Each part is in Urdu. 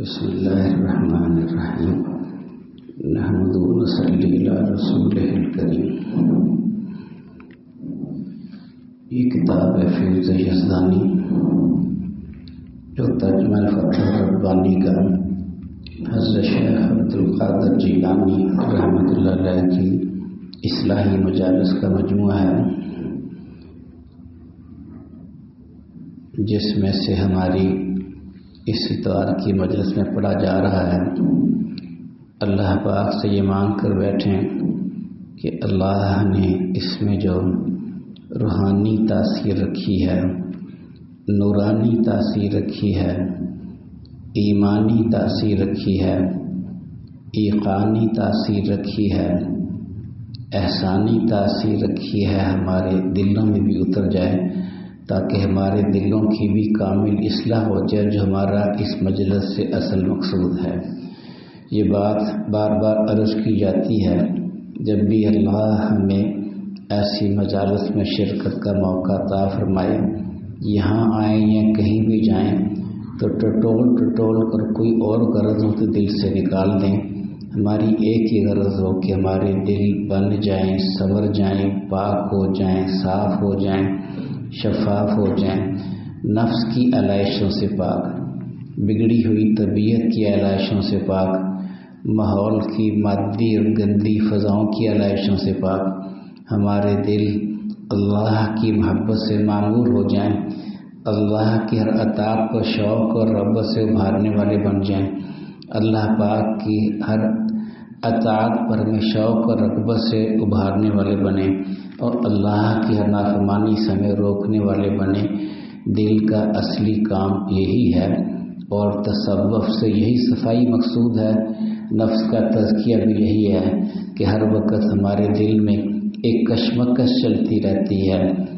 بسم اللہ الرحمن الرحیم نحمد و نصلی علی رسولہ الکریم۔ یہ کتاب ہے فیض یزدانی جو ترجمہ الفتح الربانی کا حضرت شیخ عبدالقادر جیلانی رحمۃ اللہ علیہ کی اصلاحی مجالس کا مجموعہ ہے، جس میں سے ہماری اس اتوار کی مجلس میں پڑھا جا رہا ہے۔ اللہ پاک سے یہ مانگ کر بیٹھیں کہ اللہ نے اس میں جو روحانی تاثیر رکھی ہے، نورانی تاثیر رکھی ہے، ایمانی تاثیر رکھی ہے، ایقانی تاثیر رکھی ہے، احسانی تاثیر رکھی ہے، ہمارے دلوں میں بھی اتر جائے، تاکہ ہمارے دلوں کی بھی کامل اصلاح ہو جائے، جو ہمارا اس مجلس سے اصل مقصود ہے۔ یہ بات بار بار عرض کی جاتی ہے، جب بھی اللہ ہمیں ایسی مجالس میں شرکت کا موقع عطا فرمائے، یہاں آئیں یا کہیں بھی جائیں تو ٹٹول کر کوئی اور غرض ہو تو دل سے نکال دیں۔ ہماری ایک ہی غرض ہو کہ ہمارے دل بن جائیں، سنور جائیں، پاک ہو جائیں، صاف ہو جائیں، شفاف ہو جائیں، نفس کی علائشوں سے پاک، بگڑی ہوئی طبیعت کی علائشوں سے پاک، ماحول کی مادی اور گندی فضاؤں کی علائشوں سے پاک، ہمارے دل اللہ کی محبت سے معمور ہو جائیں، اللہ کی ہر اطاعت کو شوق اور رغبت سے ابھارنے والے بن جائیں، اللہ پاک کی ہر اطاعت پر ہمیں شوق اور رغبت سے ابھارنے والے بنے، اور اللہ کی ہر نافرمانی سے ہمیں روکنے والے بنے۔ دل کا اصلی کام یہی ہے، اور تصوف سے یہی صفائی مقصود ہے، نفس کا تزکیہ بھی یہی ہے کہ ہر وقت ہمارے دل میں ایک کشمکش چلتی رہتی ہے،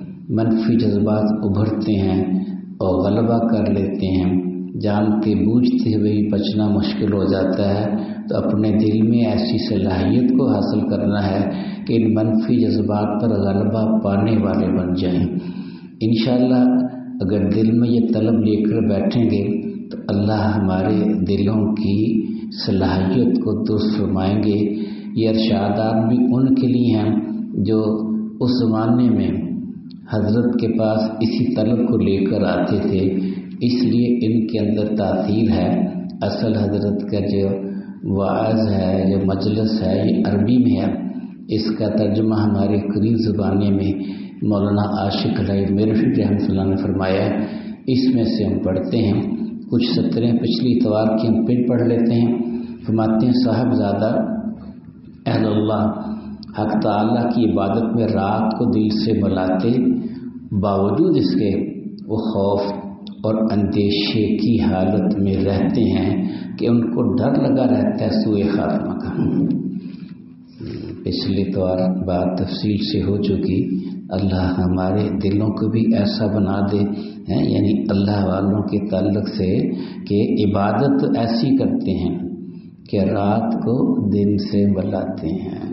منفی جذبات ابھرتے ہیں اور غلبہ کر لیتے ہیں، جانتے بوجھتے ہوئے بھی بچنا مشکل ہو جاتا ہے۔ تو اپنے دل میں ایسی صلاحیت کو حاصل کرنا ہے کہ ان منفی جذبات پر غلبہ پانے والے بن جائیں۔ انشاءاللہ اگر دل میں یہ طلب لے کر بیٹھیں گے تو اللہ ہمارے دلوں کی صلاحیت کو درست فرمائیں گے۔ یہ ارشادات بھی ان کے لیے ہیں جو اس زمانے میں حضرت کے پاس اسی طلب کو لے کر آتے تھے، اس لیے ان کے اندر تاثیر ہے۔ اصل حضرت کا جو وعظ ہے، جو مجلس ہے، یہ عربی میں ہے، اس کا ترجمہ ہماری قریب زبانے میں مولانا عاشق علیہ میرفی رحمۃ اللہ نے فرمایا ہے۔ اس میں سے ہم پڑھتے ہیں، کچھ سطریں پچھلی اتوار کی ہم پھر پڑھ لیتے ہیں۔ فرماتے ہیں صاحبزادہ اہل اللہ حق تعالیٰ کی عبادت میں رات کو دل سے ملاتے، باوجود اس کے وہ خوف اور اندیشے کی حالت میں رہتے ہیں کہ ان کو ڈر لگا رہتا ہے سوء خاتمہ کا۔ پچھلی طور بات تفصیل سے ہو چکی۔ اللہ ہمارے دلوں کو بھی ایسا بنا دے، یعنی اللہ والوں کے تعلق سے کہ عبادت ایسی کرتے ہیں کہ رات کو دن سے ملاتے ہیں،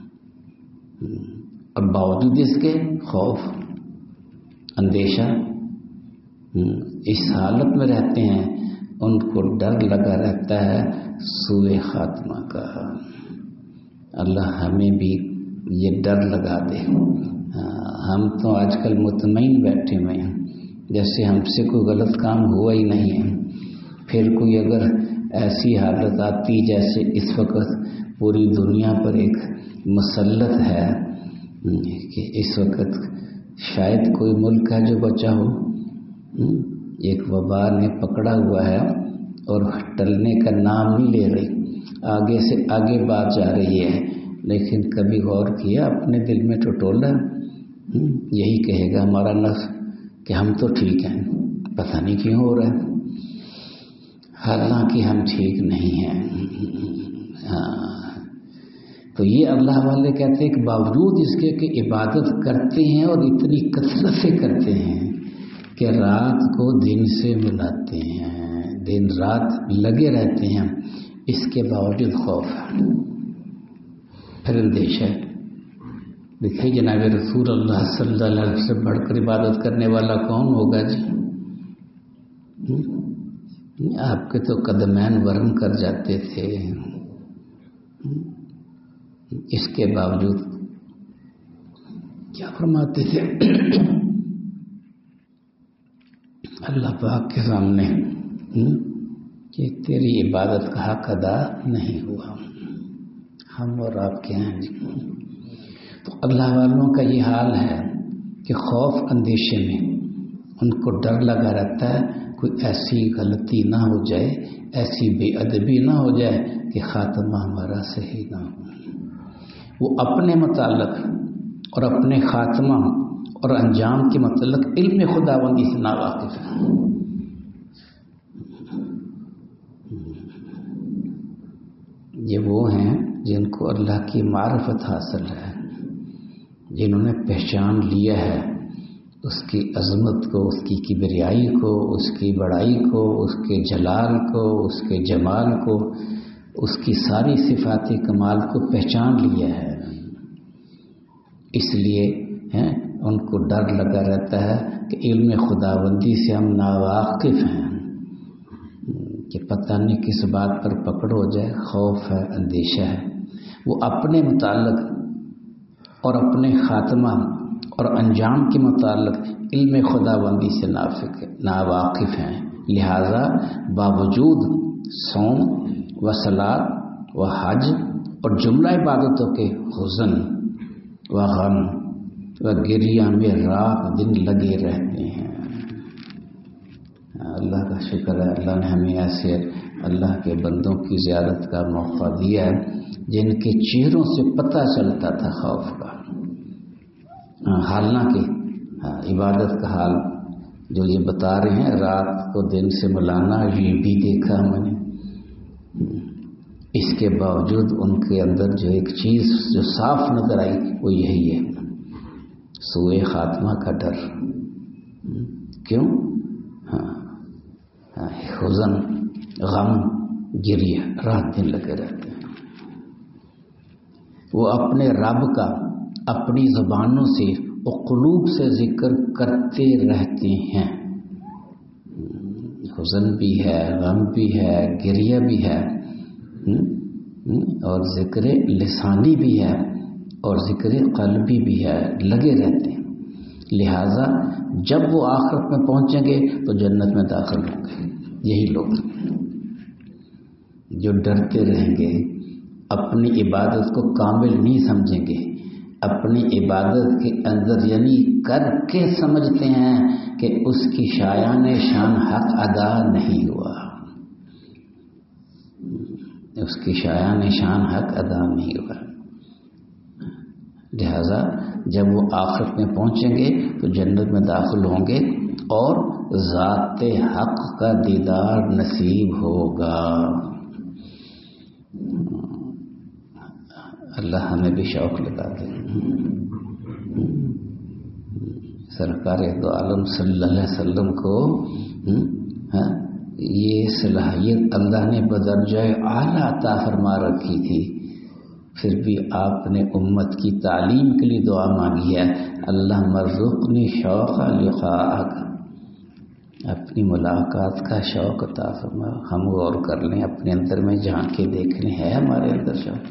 اور باوجود اس کے خوف اندیشہ اس حالت میں رہتے ہیں، ان کو ڈر لگا رہتا ہے سوء خاتمہ کا۔ اللہ ہمیں بھی یہ ڈر لگا دے۔ ہم تو آج کل مطمئن بیٹھے ہوئے ہیں، جیسے ہم سے کوئی غلط کام ہوا ہی نہیں ہے۔ پھر کوئی اگر ایسی حالت آتی جیسے اس وقت پوری دنیا پر ایک مسلط ہے کہ اس وقت شاید کوئی ملک ہے جو بچا ہو، ایک وبا نے پکڑا ہوا ہے اور ٹلنے کا نام نہیں لے رہی، آگے سے آگے بات جا رہی ہے، لیکن کبھی غور کیا اپنے دل میں ٹٹولا؟ یہی کہے گا ہمارا نفس کہ ہم تو ٹھیک ہیں، پتہ نہیں کیوں ہو رہا ہے، حالانکہ ہم ٹھیک نہیں ہیں۔ تو یہ اللہ والے کہتے ہیں کہ باوجود اس کے کہ عبادت کرتے ہیں اور اتنی کثرت سے کرتے ہیں کہ رات کو دن سے ملاتے ہیں، دن رات لگے رہتے ہیں، اس کے باوجود خوف ہے، پھر اندیشہ ہے۔ دیکھیے جناب رسول اللہ صلی اللہ علیہ وسلم سے بڑھ کر عبادت کرنے والا کون ہوگا جی؟ آپ کے تو قدمین ورم کر جاتے تھے، اس کے باوجود کیا فرماتے تھے اللہ پاک کے سامنے کہ تیری عبادت کا حق ادا نہیں ہوا، ہم اور آپ کے ہیں۔ تو اللہ والوں کا یہ حال ہے کہ خوف اندیشے میں ان کو ڈر لگا رہتا ہے کوئی ایسی غلطی نہ ہو جائے، ایسی بے ادبی نہ ہو جائے کہ خاتمہ ہمارا صحیح نہ ہو۔ وہ اپنے متعلق اور اپنے خاتمہ اور انجام کے متعلق علم خداوندی سے ناواقف ہے۔ یہ وہ ہیں جن کو اللہ کی معرفت حاصل ہے، جنہوں نے پہچان لیا ہے اس کی عظمت کو، اس کی کبریائی کو، اس کی بڑائی کو، اس کے جلال کو، اس کے جمال کو، اس کی ساری صفات کمال کو پہچان لیا ہے۔ اس لیے ان کو ڈر لگا رہتا ہے کہ علم خداوندی سے ہم ناواقف ہیں، کہ پتہ نہیں کس بات پر پکڑ ہو جائے، خوف ہے، اندیشہ ہے۔ وہ اپنے متعلق اور اپنے خاتمہ اور انجام کے متعلق علم خداوندی سے ناواقف ہیں، لہذا باوجود صوم و صلاۃ و حج اور جملہ عبادتوں کے حزن و غم و گریہ میں رات دن لگے رہتے ہیں۔ اللہ کا شکر ہے، اللہ نے ہمیں ایسے اللہ کے بندوں کی زیارت کا موقع دیا ہے جن کے چہروں سے پتہ چلتا تھا خوف کا، حالانکہ عبادت کا حال جو یہ بتا رہے ہیں، رات کو دن سے ملانا، یہ بھی دیکھا ہم نے۔ اس کے باوجود ان کے اندر جو ایک چیز جو صاف نظر آئی وہ یہی ہے، سوء خاتمہ کا ڈر۔ کیوں؟ حزن، غم، گریہ رات دن لگے رہتے ہیں۔ وہ اپنے رب کا اپنی زبانوں سے اور قلوب سے ذکر کرتے رہتے ہیں، حزن بھی ہے، غم بھی ہے، گریہ بھی ہے، اور ذکر لسانی بھی ہے اور ذکر قلبی بھی ہے، لگے رہتے ہیں۔ لہذا جب وہ آخرت میں پہنچیں گے تو جنت میں داخل ہوں گے۔ یہی لوگ جو ڈرتے رہیں گے، اپنی عبادت کو کامل نہیں سمجھیں گے، اپنی عبادت کے اندر یعنی کر کے سمجھتے ہیں کہ اس کی شایان شان حق ادا نہیں ہوا، اس کی شایان شان حق ادا نہیں ہوا۔ لہذا جب وہ آخرت میں پہنچیں گے تو جنت میں داخل ہوں گے اور ذات حق کا دیدار نصیب ہوگا۔ اللہ ہمیں بھی شوق لگا دے۔ سرکار دو عالم صلی اللہ علیہ وسلم کو یہ صلاحیت اللہ نے بدرجہ اعلیٰ عطا فرما رکھی تھی، پھر بھی آپ نے امت کی تعلیم کے لیے دعا مانگی ہے، اللہ مرزقنی شوق لقاءک، اپنی ملاقات کا شوق عطا فرما۔ ہم غور کر لیں اپنے اندر میں، جھانک کے دیکھنے ہے ہمارے اندر شوق۔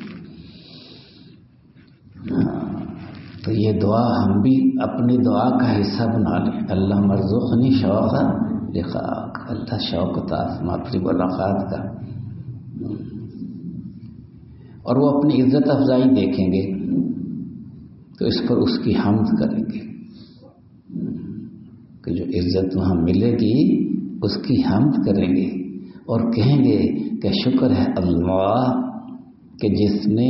تو یہ دعا ہم بھی اپنی دعا کا حصہ بنا لیں، اللہ مرزقنی شوق لقاءک، اللہ شوق عطا فرما اپنی ملاقات کا۔ اور وہ اپنی عزت افزائی دیکھیں گے تو اس پر اس کی حمد کریں گے کہ جو عزت وہاں ملے گی اس کی حمد کریں گے اور کہیں گے کہ شکر ہے اللہ کہ جس نے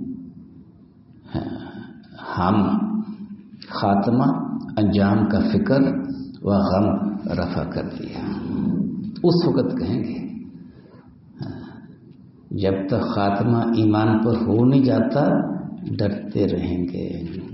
ہم خاتمہ انجام کا فکر و غم رفع کر دیا۔ اس وقت کہیں گے، جب تک خاتمہ ایمان پر ہو نہیں جاتا ڈرتے رہیں گے،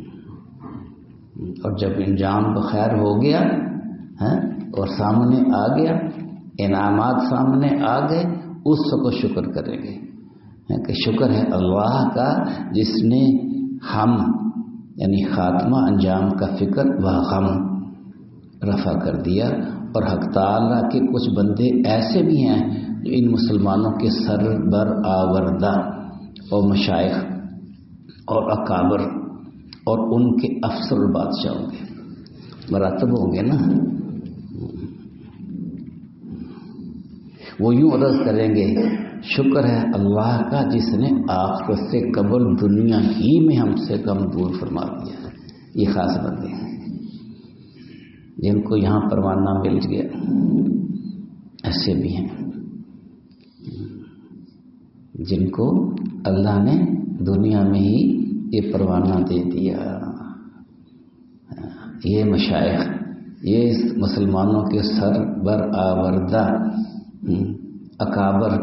اور جب انجام بخیر ہو گیا اور سامنے آ گیا، انعامات سامنے آ گئے، اس وقت شکر کریں گے کہ شکر ہے اللہ کا جس نے ہم یعنی خاتمہ انجام کا فکر و غم رفع کر دیا اور حق تعالیٰ کے کچھ بندے ایسے بھی ہیں جو ان مسلمانوں کے سربر آوردہ اور مشائخ اور اکابر اور ان کے افسر البادشاہ ہوں گے، مراتب ہوں گے نا. وہ یوں عرض کریں گے شکر ہے اللہ کا جس نے آخرت سے قبل دنیا ہی میں ہم سے کم دور فرما دیا ہے. یہ خاص بندے ہیں جن کو یہاں پروانہ مل گیا، ایسے بھی ہیں جن کو اللہ نے دنیا میں ہی یہ پروانہ دے دیا. یہ مشائخ، یہ مسلمانوں کے سربر آوردہ اکابر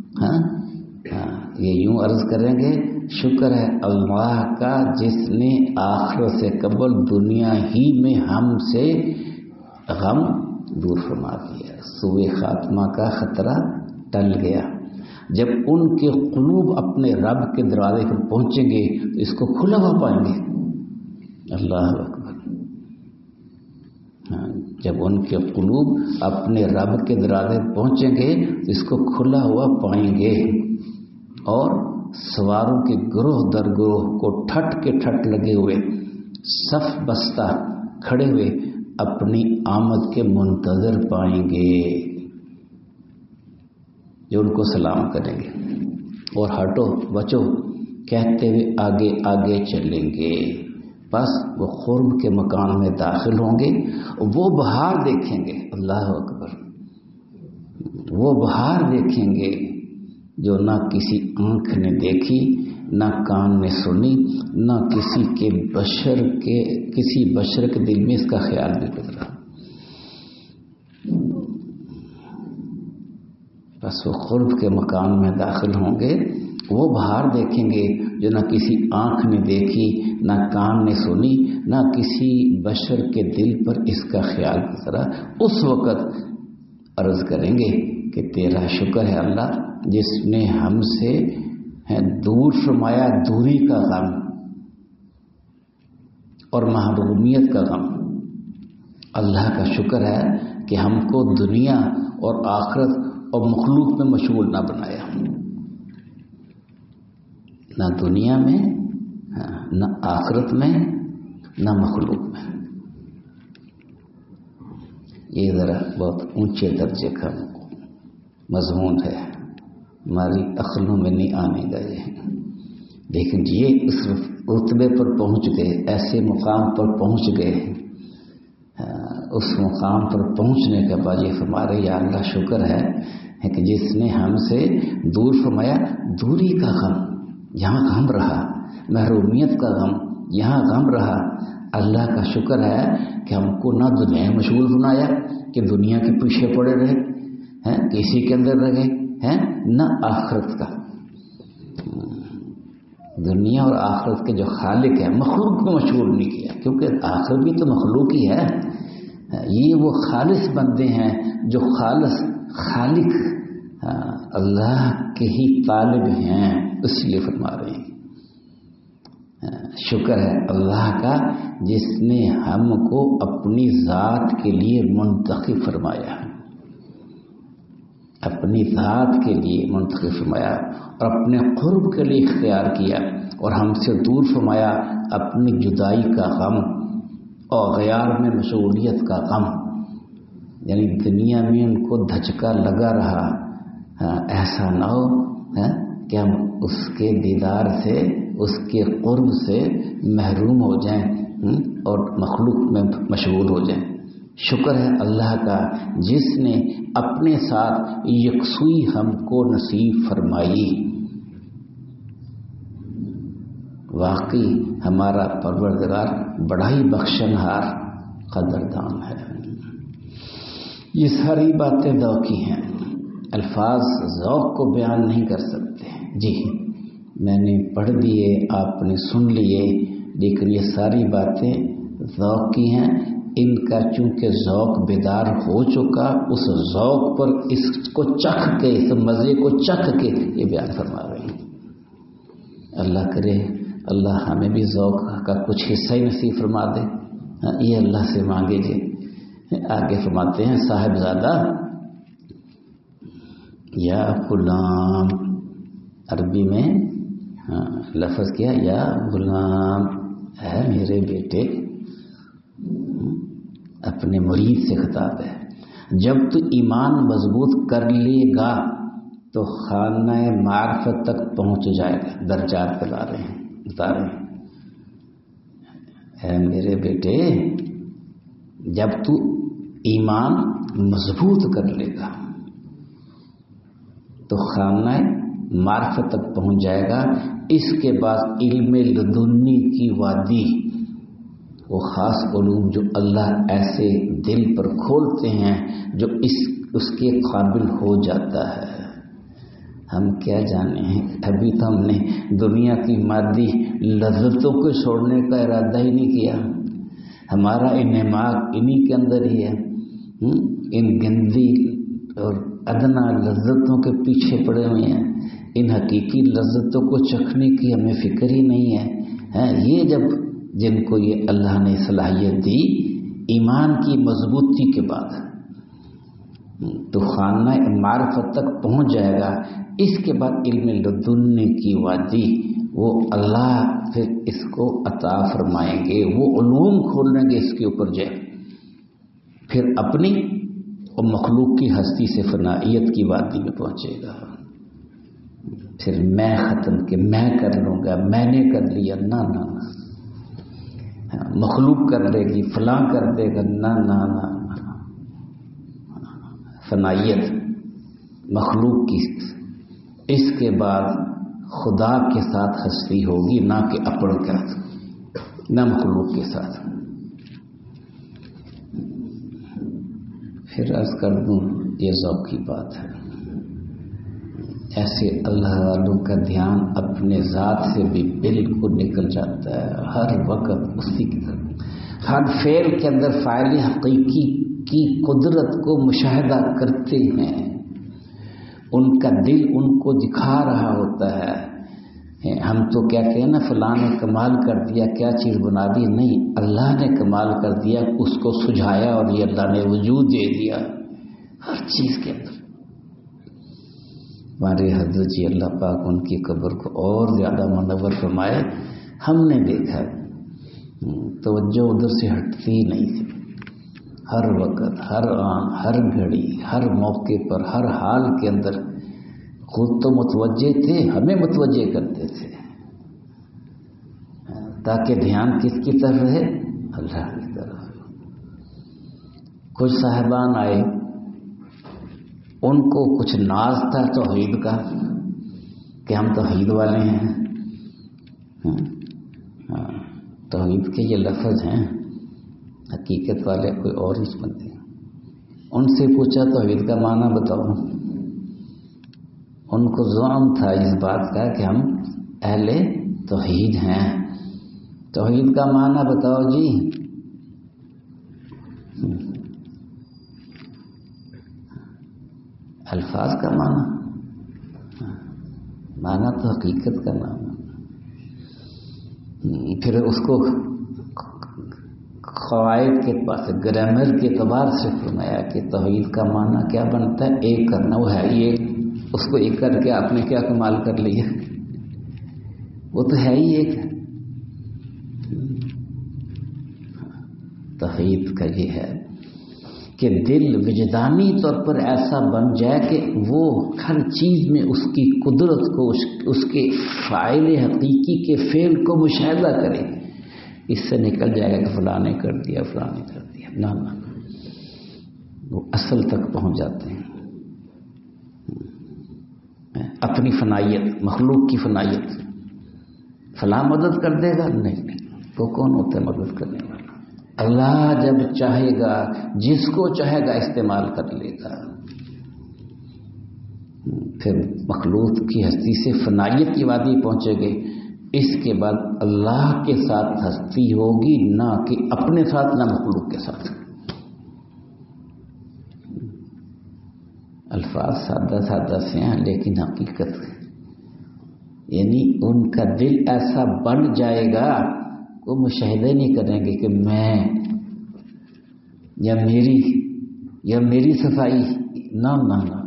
یہ یوں عرض کریں گے شکر ہے اللہ کا جس نے آخرت سے قبل دنیا ہی میں ہم سے غم دور فرما دیا. سوء خاتمہ کا خطرہ ٹل گیا. جب ان کے قلوب اپنے رب کے دروازے پر پہنچیں گے تو اس کو کھلا ہوا پائیں گے. اللہ اکبر. جب ان کے قلوب اپنے رب کے دروازے پہنچیں گے تو اس کو کھلا ہوا پائیں گے، اور سواروں کے گروہ در گروہ کو ٹھٹ کے ٹھٹ لگے ہوئے صف بستہ کھڑے ہوئے اپنی آمد کے منتظر پائیں گے، جو ان کو سلام کریں گے اور ہٹو بچو کہتے ہوئے آگے آگے چلیں گے. بس وہ قرب کے مکان میں داخل ہوں گے، وہ بہار دیکھیں گے. اللہ اکبر. وہ بہار دیکھیں گے جو نہ کسی آنکھ نے دیکھی، نہ کان نے سنی، نہ کسی بشر کے دل میں اس کا خیال بھی گزرا. بس وہ قرب کے مکان میں داخل ہوں گے، وہ بہار دیکھیں گے جو نہ کسی آنکھ نے دیکھی، نہ کان نے سنی، نہ کسی بشر کے دل پر اس کا خیال گزرا. اس وقت عرض کریں گے کہ تیرا شکر ہے اللہ جس نے ہم سے دور فرمایا دوری کا غم اور محرومیت کا غم. اللہ کا شکر ہے کہ ہم کو دنیا اور آخرت اور مخلوق میں مشغول نہ بنایا. نہ دنیا میں، نہ آخرت میں، نہ مخلوق میں. یہ ذرا بہت اونچے درجے کا مضمون ہے، ہماری عقلوں میں نہیں آنے گا یہ. لیکن یہ اس رتبے پر پہنچ گئے، ایسے مقام پر پہنچ گئے. اس مقام پر پہنچنے کے بعد یہ فرما رہے یا اللہ شکر ہے کہ جس نے ہم سے دور فرمایا دوری کا غم. یہاں غم رہا، محرومیت کا غم یہاں غم رہا. اللہ کا شکر ہے کہ ہم کو نہ دنیا میں مشغول بنایا کہ دنیا کے پیچھے پڑے رہے ہیں، کسی کے اندر رہ گئے ہیں، نہ آخرت کا. دنیا اور آخرت کے جو خالق ہے مخلوق کو مشغول نہیں کیا، کیونکہ آخرت بھی تو مخلوق ہی ہے. یہ وہ خالص بندے ہیں جو خالص خالق اللہ کے ہی طالب ہیں، اس لیے فرما رہے ہیں شکر ہے اللہ کا جس نے ہم کو اپنی ذات کے لیے منتخب فرمایا، اپنی ذات کے لیے منتخب فرمایا اور اپنے قرب کے لیے اختیار کیا، اور ہم سے دور فرمایا اپنی جدائی کا غم اور غیار میں مشغولیت کا غم. یعنی دنیا میں ان کو دھچکا لگا رہا، ایسا نہ ہو کہ ہم اس کے دیدار سے، اس کے قرب سے محروم ہو جائیں اور مخلوق میں مشغول ہو جائیں. شکر ہے اللہ کا جس نے اپنے ساتھ یکسوئی ہم کو نصیب فرمائی. واقعی ہمارا پروردگار بڑا ہی بخشنہار قدردان ہے. یہ ساری باتیں ذوقی ہیں، الفاظ ذوق کو بیان نہیں کر سکتے. جی میں نے پڑھ دیے، آپ نے سن لیے، لیکن یہ ساری باتیں ذوقی ہیں. ان کا چونکہ ذوق بیدار ہو چکا، اس ذوق پر اس کو چکھ کے، اس مزے کو چکھ کے یہ بیان فرما رہے ہیں. اللہ کرے اللہ ہمیں بھی ذوق کا کچھ حصہ ہی نصیب فرما دے. یہ اللہ سے مانگے جی آگے فرماتے ہیں صاحبزادہ یا غلام، عربی میں لفظ کیا یا غلام، ہے میرے بیٹے، اپنے مرید سے خطاب ہے. جب تو ایمان مضبوط کر لے گا تو خانہ معرفت تک پہنچ جائے گا. درجات بتا رہے ہیں. اے میرے بیٹے، جب تو ایمان مضبوط کر لے گا تو خانہ معرفت تک پہنچ جائے گا. اس کے بعد علم لدنی کی وادی، وہ خاص علوم جو اللہ ایسے دل پر کھولتے ہیں جو اس کے قابل ہو جاتا ہے. ہم کیا جانے ہیں، ابھی تو ہم نے دنیا کی مادی لذتوں کو چھوڑنے کا ارادہ ہی نہیں کیا. ہمارا انہماک انہی کے اندر ہی ہے. ان گندی اور ادنا لذتوں کے پیچھے پڑے ہوئے ہیں. ان حقیقی لذتوں کو چکھنے کی ہمیں فکر ہی نہیں ہے. یہ جب جن کو یہ اللہ نے صلاحیت دی ایمان کی مضبوطی کے بعد تو خانہ معرفت تک پہنچ جائے گا. اس کے بعد علم لدنی کی وادی، وہ اللہ پھر اس کو عطا فرمائیں گے، وہ علوم کھول لیں گے اس کے اوپر جو پھر اپنی اور مخلوق کی ہستی سے فنائیت کی وادی میں پہنچے گا. پھر میں ختم کہ میں کر لوں گا، میں نے کر لیا، نہ مخلوق کر لے گی، فلاں کر دے گا، نہ فنائیت مخلوق کی. اس کے بعد خدا کے ساتھ ہستی ہوگی، نہ کہ اپن کے ساتھ، نہ مخلوق کے ساتھ. پھر عرض کر دوں یہ ذوق کی بات ہے. ایسے اللہ والوں کا دھیان اپنے ذات سے بھی بالکل نکل جاتا ہے. ہر وقت اسی کی طرف، ہر فعل کے اندر فاعل حقیقی کی قدرت کو مشاہدہ کرتے ہیں. ان کا دل ان کو دکھا رہا ہوتا ہے. ہم تو کیا کہیں نا فلاں نے کمال کر دیا، کیا چیز بنا دی. نہیں، اللہ نے کمال کر دیا، اس کو سجھایا اور یہ اللہ نے وجود دے دیا ہر چیز کے اندر. ہمارے حضرت جی اللہ پاک ان کی قبر کو اور زیادہ منور فرمائے. ہم نے دیکھا توجہ ادھر سے ہٹتی ہی نہیں تھی. ہر وقت، ہر آن، ہر گھڑی، ہر موقع پر، ہر حال کے اندر خود تو متوجہ تھے، ہمیں متوجہ کرتے تھے تاکہ دھیان کس کی طرف رہے؟ اللہ کی طرف. کچھ صاحبان آئے، ان کو کچھ ناز تھا توحید کا کہ ہم توحید والے ہیں. توحید کے یہ لفظ ہیں، حقیقت والے کوئی اور ہی بنتے ہیں. ان سے پوچھا توحید کا معنی بتاؤ. ان کو زعم تھا اس بات کا کہ ہم اہل توحید ہیں. توحید کا معنی بتاؤ جی. الفاظ کا معنی تو حقیقت کا نام ہے. پھر اس کو قواعد کے پاس گرامر کے اعتبار سے فرمایا کہ توحید کا معنی کیا بنتا ہے؟ ایک کرنا. وہ ہے ہی ایک، اس کو ایک کر کے آپ نے کیا کمال کر لیا؟ وہ تو ہے ہی ایک. توحید کا یہ ہے کہ دل وجدانی طور پر ایسا بن جائے کہ وہ ہر چیز میں اس کی قدرت کو، اس کے فاعل حقیقی کے فعل کو مشاہدہ کرے. اس سے نکل جائے گا کہ فلاں نے کر دیا، فلاں نے کر دیا. نہ وہ اصل تک پہنچ جاتے ہیں. اپنی فنائیت، مخلوق کی فنائیت. فلاں مدد کر دے گا؟ نہیں. وہ کون ہوتا ہے مدد کرنے والا؟ اللہ جب چاہے گا جس کو چاہے گا استعمال کر لے گا. پھر مخلوق کی ہستی سے فنائیت کی وادی پہنچے گے. اس کے بعد اللہ کے ساتھ ہستی ہوگی، نہ کہ اپنے ساتھ، نہ مخلوق کے ساتھ. الفاظ سادہ سادہ سے ہیں لیکن حقیقت یعنی ان کا دل ایسا بن جائے گا، وہ مشاہدہ نہیں کریں گے کہ میں یا میری صفائی، نہ نہ نہ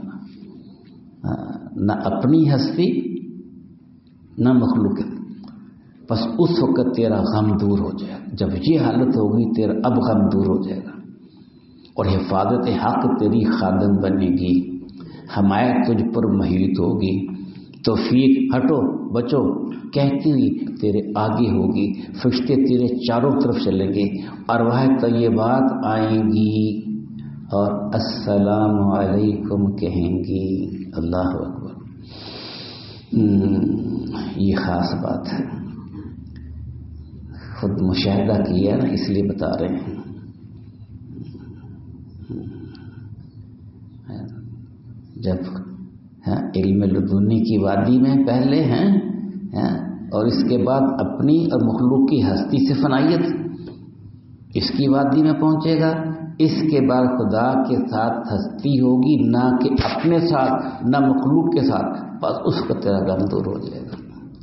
نہ اپنی ہستی نہ مخلوق، بس اس وقت تیرا غم دور ہو جائے گا. جب یہ حالت ہوگی تیرا اب غم دور ہو جائے گا، اور حفاظت حق تیری خادم بنے گی، حمایت تجھ پر محیط ہوگی، توفیق ہٹو بچو کہتی ہوئی تیرے آگے ہوگی، فرشتے تیرے چاروں طرف چلیں گے، ارواح طیبات آئیں گی اور السلام علیکم کہیں گی. اللہ اکبر. یہ خاص بات ہے، خود مشاہدہ کیا نا، اس لیے بتا رہے ہیں. جب علم لدنی کی وادی میں پہلے ہیں اور اس کے بعد اپنی اور مخلوق کی ہستی سے فنائیت اس کی وادی میں پہنچے گا، اس کے بعد خدا کے ساتھ ہستی ہوگی، نہ کہ اپنے ساتھ نہ مخلوق کے ساتھ، بس اس کا تیرا غم دور ہو جائے گا،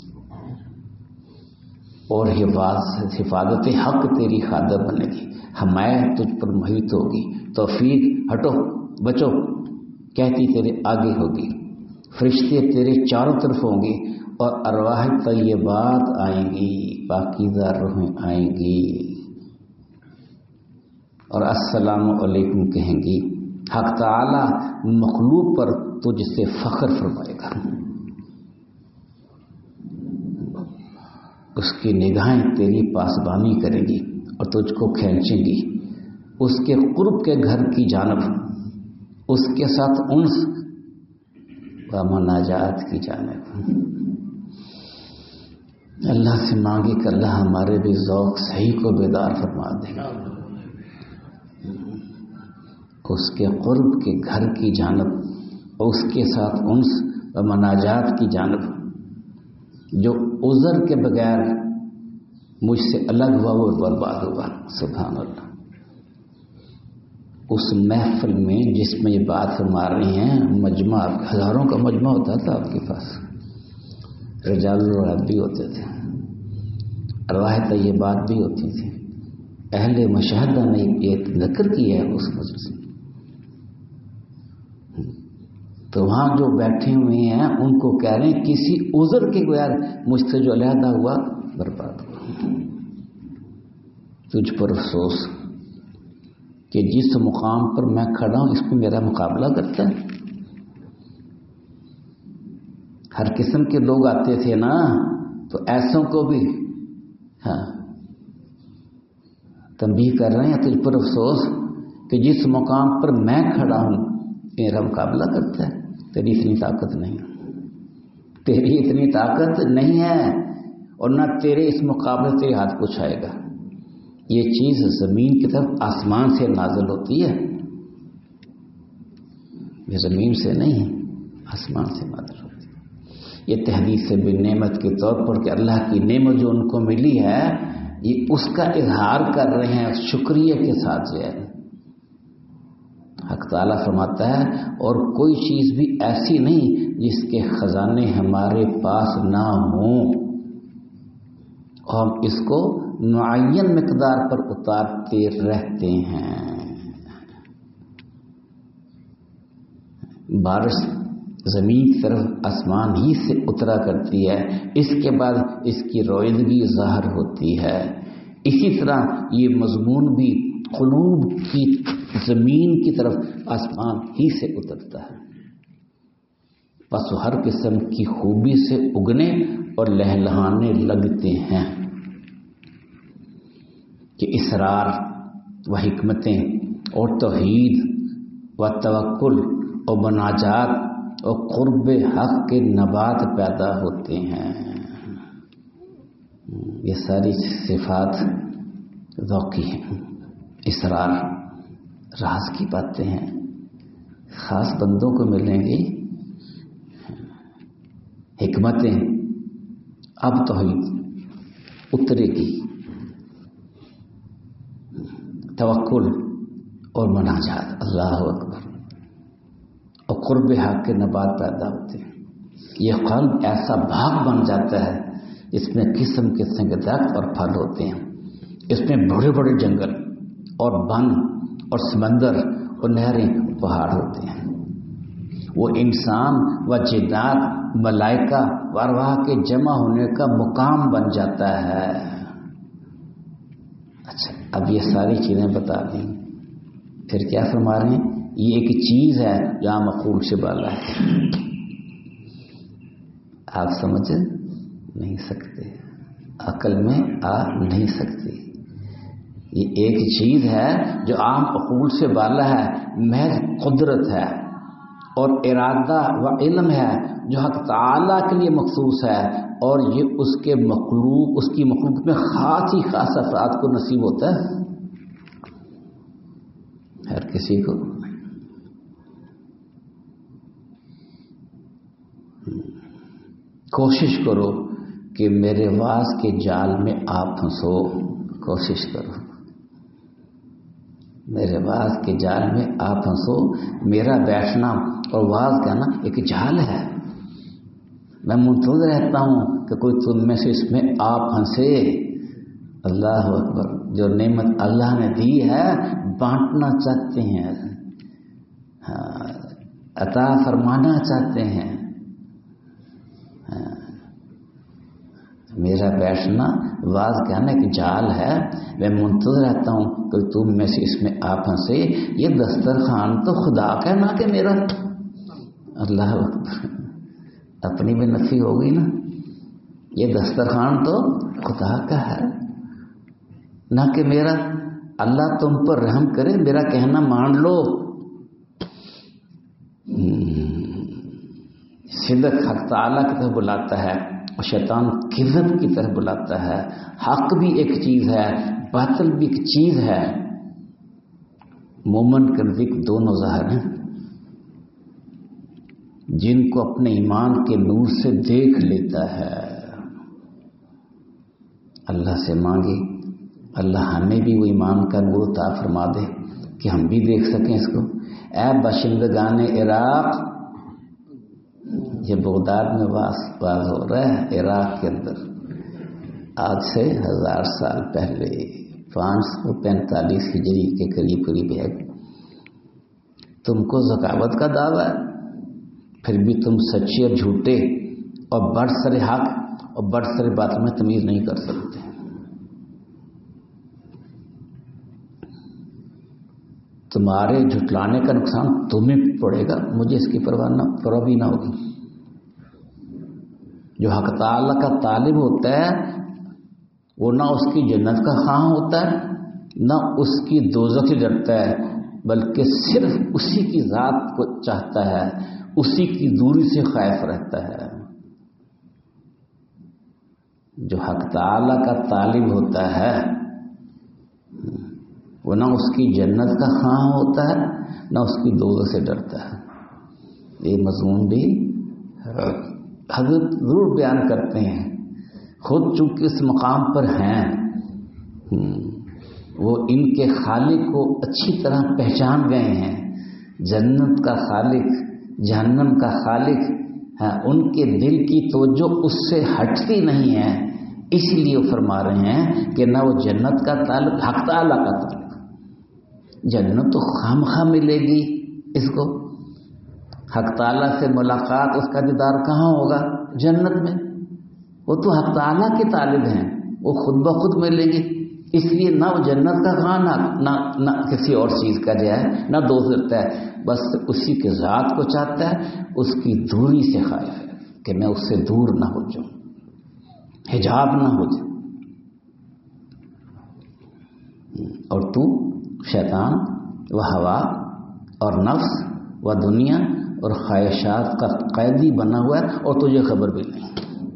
اور حفاظت حق تیری خادم بنے گی، حمایت تجھ پر محیط ہوگی، توفیق ہٹو بچو کہتی تیرے آگے ہوگی، فرشتے تیرے چاروں طرف ہوں گے، اور ارواح طیبات آئیں گی، پاکیزہ روحیں آئیں گی اور السلام علیکم کہیں گی. حق تعالی مخلوق پر تجھ سے فخر فرمائے گا، اس کی نگاہیں تیری پاسبانی کریں گی اور تجھ کو کھینچیں گی اس کے قرب کے گھر کی جانب، اس کے ساتھ انس و مناجات کی جانب. اللہ سے مانگے کہ اللہ ہمارے بھی ذوق صحیح کو بیدار فرما دے، اس کے قرب کے گھر کی جانب اور اس کے ساتھ انس و مناجات کی جانب. جو عذر کے بغیر مجھ سے الگ ہوا وہ برباد ہوا. سبحان اللہ. اس محفل میں جس میں یہ بات فرما رہی ہیں، مجمع ہزاروں کا مجمع ہوتا تھا آپ کے پاس، رجال الرحب بھی ہوتے تھے، ارواح طیبات بھی ہوتی تھی، اہل مشاہدہ نے یہ ذکر کیا ہے اس مجلس میں. تو وہاں جو بیٹھے ہوئے ہیں ان کو کہہ رہے ہیں کسی عذر کے بغیر مجھ سے جو علیحدہ ہوا برباد ہوا. تجھ پر افسوس کہ جس مقام پر میں کھڑا ہوں اس پہ میرا مقابلہ کرتا ہے. ہر قسم کے لوگ آتے تھے نا، تو ایسوں کو بھی تنبیہ کر رہے ہیں تجھ پر افسوس کہ جس مقام پر میں کھڑا ہوں میرا مقابلہ کرتا ہے. تیری اتنی طاقت نہیں، تیری اتنی طاقت نہیں ہے، اور نہ تیرے اس مقابلے سے ہاتھ کچھ آئے گا. یہ چیز زمین کی طرف آسمان سے نازل ہوتی ہے، یہ زمین سے نہیں ہے، آسمان سے نازل ہوتی ہے. یہ تحدیث سے نعمت کے طور پر کہ اللہ کی نعمت جو ان کو ملی ہے یہ اس کا اظہار کر رہے ہیں شکریہ کے ساتھ. جو ہے حق تعالیٰ فرماتا ہے اور کوئی چیز بھی ایسی نہیں جس کے خزانے ہمارے پاس نہ ہوں، اور ہم اس کو معین مقدار پر اتارتے رہتے ہیں. بارش زمین کی طرف آسمان ہی سے اترا کرتی ہے، اس کے بعد اس کی رویدگی ظاہر ہوتی ہے. اسی طرح یہ مضمون بھی قلوب کی زمین کی طرف آسمان ہی سے اترتا ہے. بس ہر قسم کی خوبی سے اگنے اور لہلہانے لگتے ہیں کہ اسرار و حکمتیں اور توحید و توکل اور مناجات اور قرب حق کے نبات پیدا ہوتے ہیں. یہ ساری صفات ذوقی ہیں. اسرار راز کی باتیں ہیں، خاص بندوں کو ملیں گی. حکمتیں اب توحید اترے گی، توکل اور مناجات، اللہ اکبر، اور قرب حق کے نبات پیدا ہوتے ہیں. یہ قلب ایسا باغ بن جاتا ہے اس میں قسم قسم کے درخت اور پھل ہوتے ہیں. اس میں بڑے بڑے جنگل اور بن اور سمندر اور نہریں پہاڑ ہوتے ہیں. وہ انسان و جنات ملائکہ و ارواح کے جمع ہونے کا مقام بن جاتا ہے. اچھا اب یہ ساری چیزیں بتا دیں، پھر کیا فرما رہے ہیں؟ یہ ایک چیز ہے جو عام عقول سے بالا ہے. آپ سمجھ نہیں سکتے، عقل میں آ نہیں سکتی. یہ ایک چیز ہے جو عام عقول سے بالا ہے، محض قدرت ہے اور ارادہ و علم ہے جو حق تعالیٰ کے لیے مخصوص ہے، اور یہ اس کے مخلوق، اس کی مخلوق میں خاص ہی خاص افراد کو نصیب ہوتا ہے، ہر کسی کو. کوشش کرو کہ میرے واز کے جال میں آپ پھنسو. کوشش کرو میرے واز کے جال میں آپ پھنسو. میرا بیٹھنا اور واز کہنا ایک جال ہے. میں منتظر رہتا ہوں کہ کوئی تم میں سے اس میں آپ پھنسے. اللہ اکبر. جو نعمت اللہ نے دی ہے بانٹنا چاہتے ہیں، عطا فرمانا چاہتے ہیں. میرا بیٹھنا واز کہنا ایک جال ہے. میں منتظر رہتا ہوں کہ تم میں سے اس میں آپ پھنسے. یہ دسترخوان تو خدا کا نہ کہ میرا. اللہ اکبر. اپنی بھی نفی ہو گئی نا. یہ دسترخوان تو خدا کا ہے نہ کہ میرا. اللہ تم پر رحم کرے، میرا کہنا مان لو. صدق حق تعالیٰ کی طرف بلاتا ہے اور شیطان کذب کی طرف بلاتا ہے. حق بھی ایک چیز ہے، باطل بھی ایک چیز ہے. مومن کے نزدیک دونوں ظاہر ہیں. جن کو اپنے ایمان کے نور سے دیکھ لیتا ہے، اللہ سے مانگے اللہ ہمیں بھی وہ ایمان کا نور عطا فرما دے کہ ہم بھی دیکھ سکیں اس کو. اے باشندگان عراق، یہ بغداد میں واز ہو رہا ہے، عراق کے اندر آج سے 1000 سال پہلے 545 ہجری کے قریب ہے. تم کو ذکاوت کا دعویٰ ہے، پھر بھی تم سچے اور جھوٹے اور بڑھ سر حق اور بڑھ سر باطل میں تمیز نہیں کر سکتے. تمہارے جھٹلانے کا نقصان تمہیں پڑے گا، مجھے اس کی پرواہ بھی نہ ہوگی. جو حق تعالیٰ کا طالب ہوتا ہے وہ نہ اس کی جنت کا خواہاں ہوتا ہے نہ اس کی دوزخ سے ڈرتا ہے، بلکہ صرف اسی کی ذات کو چاہتا ہے، اسی کی دوری سے خائف رہتا ہے. جو حق تعالیٰ کا طالب ہوتا ہے وہ نہ اس کی جنت کا خواہاں ہوتا ہے نہ اس کی دوزخ سے ڈرتا ہے. یہ مضمون بھی حضرت ضرور بیان کرتے ہیں. خود چونکہ اس مقام پر ہیں، وہ ان کے خالق کو اچھی طرح پہچان گئے ہیں. جنت کا خالق، جہنم کا خالق ہے. ان کے دل کی توجہ اس سے ہٹتی نہیں ہے، اس لیے وہ فرما رہے ہیں کہ نہ وہ جنت کا طالب، حق تعالیٰ کا طالب. جنت تو خامخواہ ملے گی اس کو. حق تعالیٰ سے ملاقات، اس کا دیدار کہاں ہوگا؟ جنت میں. وہ تو حق تعالیٰ کے طالب ہیں، وہ خود بخود ملیں گے. اس لیے نہ وہ جنت کا خواہ نہ کسی اور چیز کا جائے، نہ دوست کرتا ہے. بس اسی کے ذات کو چاہتا ہے، اس کی دوری سے خائف ہے کہ میں اس سے دور نہ ہو جاؤں، حجاب نہ ہو جاؤں. اور تو شیطان و ہوا اور نفس و دنیا اور خواہشات کا قیدی بنا ہوا ہے، اور تجھے خبر بھی نہیں.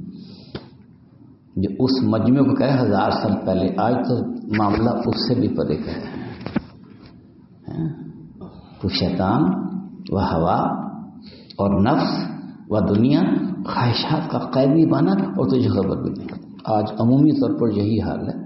جو اس مجمع کو کہے 1000 سال پہلے، آج تو معاملہ اس سے بھی پرے کا ہے. تو شیطان و ہوا اور نفس و دنیا خواہشات کا قیدی بنا اور تجھے خبر بھی نہیں. آج عمومی طور پر یہی حال ہے.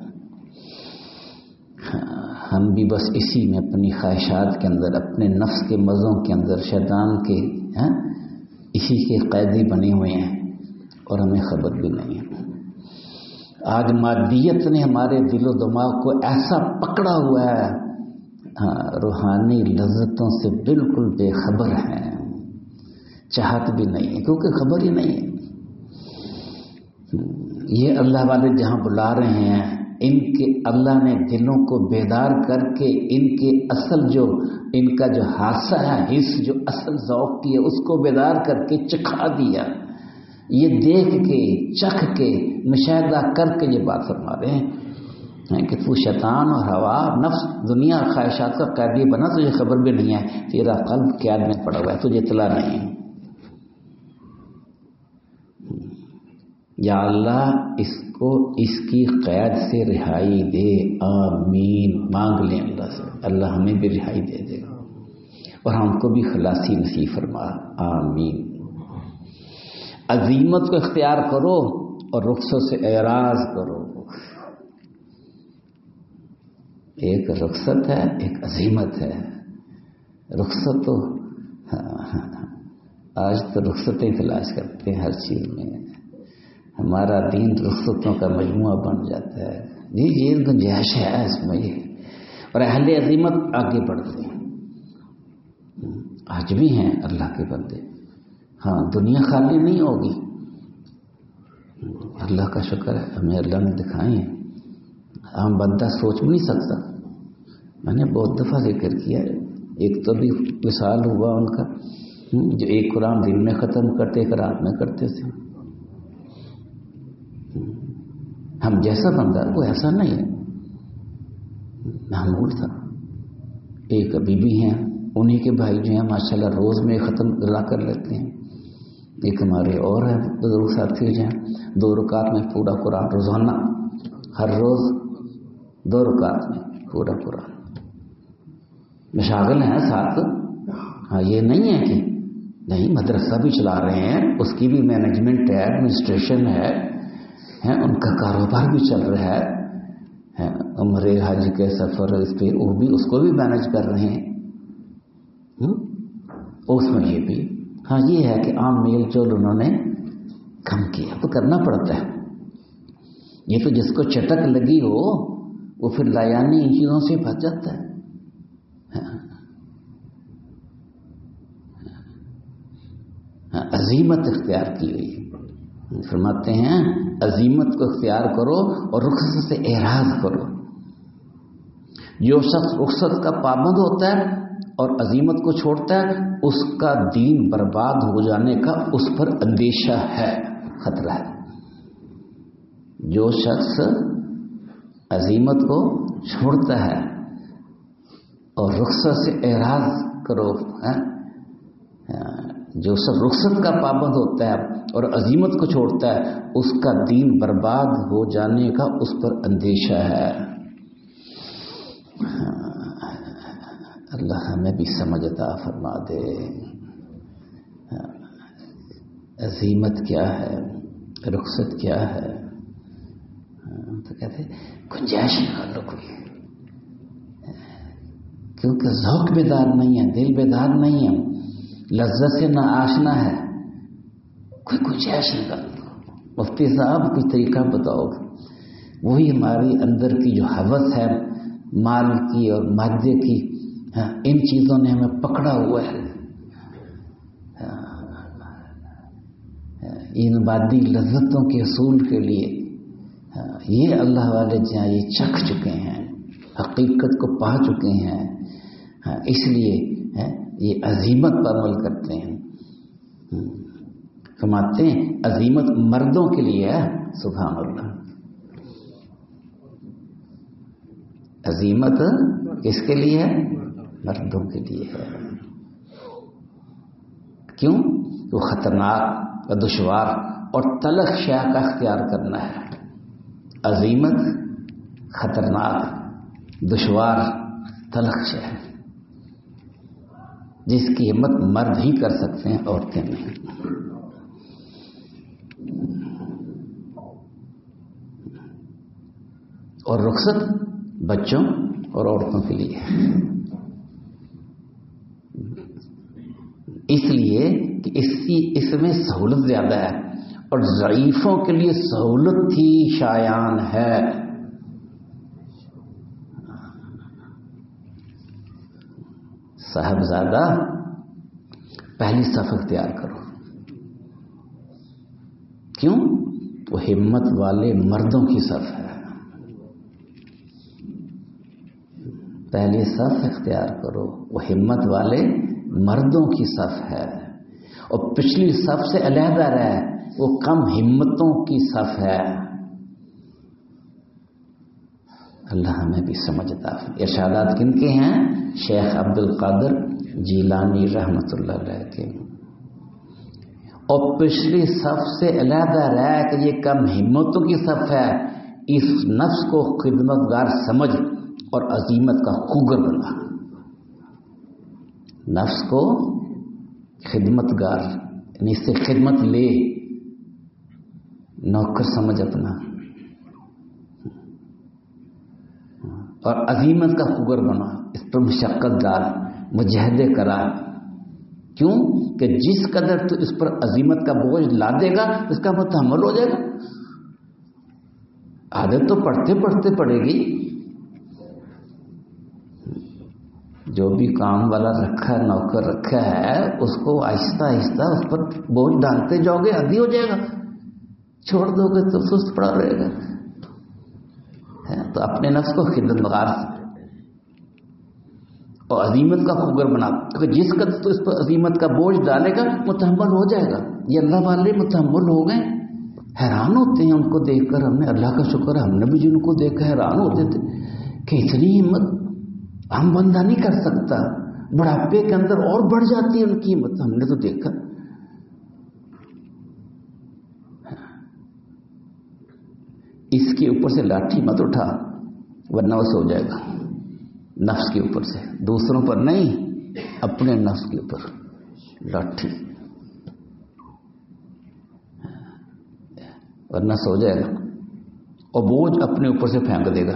ہم بھی بس اسی میں اپنی خواہشات کے اندر، اپنے نفس کے مزوں کے اندر، شیطان کے اسی کے قیدی بنے ہوئے ہیں اور ہمیں خبر بھی نہیں ہے. آج مادیت نے ہمارے دل و دماغ کو ایسا پکڑا ہوا ہے روحانی لذتوں سے بالکل بے خبر ہیں، چاہت بھی نہیں ہے کیونکہ خبر ہی نہیں ہے۔ یہ اللہ والے جہاں بلا رہے ہیں، ان کے اللہ نے دلوں کو بیدار کر کے ان کے اصل جو ان کا جو حادثہ ہے، حص جو اصل ذوق کی ہے، اس کو بیدار کر کے چکھا دیا۔ یہ دیکھ کے چکھ کے مشاہدہ کر کے یہ بات فرما رہے ہیں کہ تو شیطان اور ہوا نفس دنیا خواہشات کا قیدی بنا، تجھے خبر بھی نہیں ہے، تیرا قلب قید میں پڑا ہوا ہے، تجھے اطلاع نہیں ہے۔ یا اللہ اس کو اس کی قید سے رہائی دے، آمین۔ مانگ لیں اللہ سے، اللہ ہمیں بھی رہائی دے دے اور ہم کو بھی خلاصی نصیب فرما، آمین۔ عزیمت کو اختیار کرو اور رخصت سے اعراض کرو۔ ایک رخصت ہے، ایک عزیمت ہے۔ رخصت تو آج تو رخصتیں تلاش کرتے ہیں ہر چیز میں، ہمارا دین رخصتوں کا مجموعہ بن جاتا ہے۔ جی یہ گنجائش ہے اس میں، اور اہل عزیمت آگے بڑھتے ہیں، آج بھی ہیں اللہ کے بندے۔ ہاں دنیا خالی نہیں ہوگی، اللہ کا شکر ہے ہمیں اللہ نے دکھائے ہیں، عام بندہ سوچ بھی نہیں سکتا۔ میں نے بہت دفعہ ذکر کیا، ایک تو بھی مثال ہوا ان کا جو ایک قرآن دن میں ختم کرتے، ایک رات میں کرتے تھے۔ ہم جیسا بندہ وہ ایسا نہیں ہے، معمول تھا۔ ایک ابھی بھی ہیں، انہی کے بھائی جو ہیں ماشاءاللہ روز میں ختم لا کر لیتے ہیں۔ ایک ہمارے اور ہیں بزرگ ساتھی جو ہیں 2 رکعت میں پورا قرآن روزانہ، ہر روز 2 رکعت میں پورا قرآن، مشاغل ہیں ساتھ۔ ہاں یہ نہیں ہے کہ نہیں، مدرسہ بھی چلا رہے ہیں، اس کی بھی مینجمنٹ ہے، ایڈمنسٹریشن ہے، ان کا کاروبار بھی چل رہا ہے، عمرے حج کے سفر اس پہ وہ بھی اس کو بھی مینج کر رہے ہیں۔ اس میں یہ بھی ہاں یہ ہے کہ عام میل جول انہوں نے کم کیا، تو کرنا پڑتا ہے۔ یہ تو جس کو چٹک لگی ہو وہ پھر لایانی ان چیزوں سے بچ جاتا ہے۔ عزیمت اختیار کی ہوئی، فرماتے ہیں عزیمت کو اختیار کرو اور رخصت سے اعراض کرو۔ جو شخص رخصت کا پابند ہوتا ہے اور عزیمت کو چھوڑتا ہے، اس کا دین برباد ہو جانے کا اس پر اندیشہ ہے، خطرہ ہے۔ جو شخص عزیمت کو چھوڑتا ہے اور رخصت سے اعراض کرو، جو شخص رخصت کا پابند ہوتا ہے اور عزیمت کو چھوڑتا ہے، اس کا دین برباد ہو جانے کا اس پر اندیشہ ہے۔ اللہ ہمیں بھی سمجھ عطا فرما دے۔ عزیمت کیا ہے، رخصت کیا ہے؟ تو کہتے ہیں گنجائش نکالو کوئی، کیونکہ ذوق بیدار نہیں ہے، دل بیدار نہیں ہے، لذت سے نہ آشنا ہے، کوئی گنجائش نکال دو۔ مفتی صاحب کوئی طریقہ بتاؤ، وہی ہماری اندر کی جو ہوس ہے مال کی اور مادے کی، ان چیزوں نے ہمیں پکڑا ہوا ہے، ان مادی لذتوں کے حصول کے لیے یہ اللہ والے جہاں یہ چکھ چکے ہیں، حقیقت کو پا چکے ہیں، اس لیے یہ عزیمت پر عمل کرتے ہیں۔ فرماتے ہیں عزیمت مردوں کے لیے ہے، سبحان اللہ۔ عزیمت کس کے لیے ہے؟ مردوں کے لیے ہے۔ کیوں؟ وہ خطرناک اور دشوار اور تلخ شے کا اختیار کرنا ہے۔ عزیمت خطرناک، دشوار، تلخ شے ہے جس کی ہمت مرد ہی کر سکتے ہیں، عورتیں نہیں۔ اور رخصت بچوں اور عورتوں کے لیے، اس لیے کہ اس میں سہولت زیادہ ہے اور ضعیفوں کے لیے سہولت ہی شایان ہے۔ صاحبزادہ پہلی صف اختیار کرو. کیوں؟ وہ ہمت والے مردوں کی صف ہے. پہلی صف اختیار کرو، وہ ہمت والے مردوں کی صف ہے. اور پچھلی صف سے علیحدہ رہے، وہ کم ہمتوں کی صف ہے. اللہ ہمیں بھی سمجھتا ہے. ارشادات کن کے ہیں؟ شیخ عبد القادر جیلانی رحمۃ اللہ علیہ کے. اور پچھلی صف سے علیحدہ رہے کہ یہ کم ہمتوں کی صف ہے. اس نفس کو خدمتگار سمجھ اور عزیمت کا خوگر بنا. نفس کو خدمتگار، یعنی اس سے خدمت لے، نوکر سمجھ اپنا، اور عزیمت کا خوگر بنا. اس پر مشقت ڈال، مجاہدے کرا. کیوں کہ جس قدر تو اس پر عزیمت کا بوجھ لا دے گا اس کا متحمل ہو جائے گا. عادت تو پڑھتے پڑھتے پڑے گی. جو بھی کام والا رکھا ہے، نوکر رکھا ہے، اس کو آہستہ آہستہ اس پر بوجھ ڈالتے جاؤ گے، عادی ہو جائے گا. چھوڑ دو گے تو سست پڑا رہے گا. تو اپنے نفس کو خدمتگار اور عزیمت کا خوگر بنا، کیونکہ جس قدر تو اس پر عزیمت کا بوجھ ڈالے گا متحمل ہو جائے گا. یہ اللہ والے متحمل ہو گئے. حیران ہوتے ہیں ان کو دیکھ کر. ہم نے اللہ کا شکر ہے، ہم نے بھی جن کو دیکھا حیران ہوتے تھے کہ اتنی ہمت ہم بندہ نہیں کر سکتا. بڑھاپے کے اندر اور بڑھ جاتی ہے ان کی ہمت. ہم نے تو دیکھا. اس کے اوپر سے لاٹھی مت اٹھا ورنہ وہ سو جائے گا. نفس کے اوپر سے، دوسروں پر نہیں، اپنے نفس کے اوپر لاٹھی، ورنہ سو جائے گا اور بوجھ اپنے اوپر سے پھینک دے گا.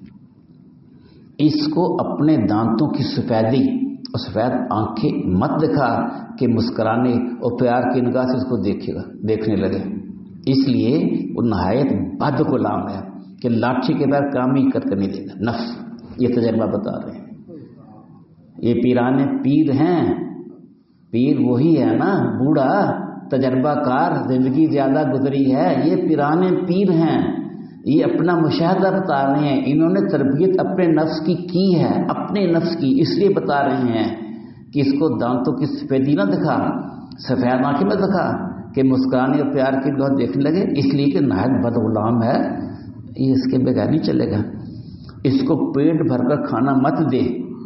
اس کو اپنے دانتوں کی سفیدی اور سفید آنکھیں مت دکھا کہ مسکرانے اور پیار کی نگاہ سے اس کو دیکھنے لگے. اس لیے وہ نہایت بد غلام ہے کہ لاٹھی کے بغیر کام ہی کر نہیں دے گا. نفس یہ تجربہ بتا رہے ہیں. یہ پیرانے پیر ہیں. پیر وہی ہے نا، بوڑھا تجربہ کار، زندگی زیادہ گزری ہے. یہ پیرانے پیر ہیں. یہ اپنا مشاہدہ بتا رہے ہیں. انہوں نے تربیت اپنے نفس کی ہے، اپنے نفس کی. اس لیے بتا رہے ہیں کہ اس کو دانتوں کی سفیدی نہ دکھا، سفید آنکھیں میں دکھا کہ مسکرانے اور پیار کی نگاہ دیکھنے لگے. اس لیے کہ نہایت بد غلام ہے، یہ اس کے بغیر نہیں چلے گا. اس کو پیٹ بھر کر کھانا مت دے،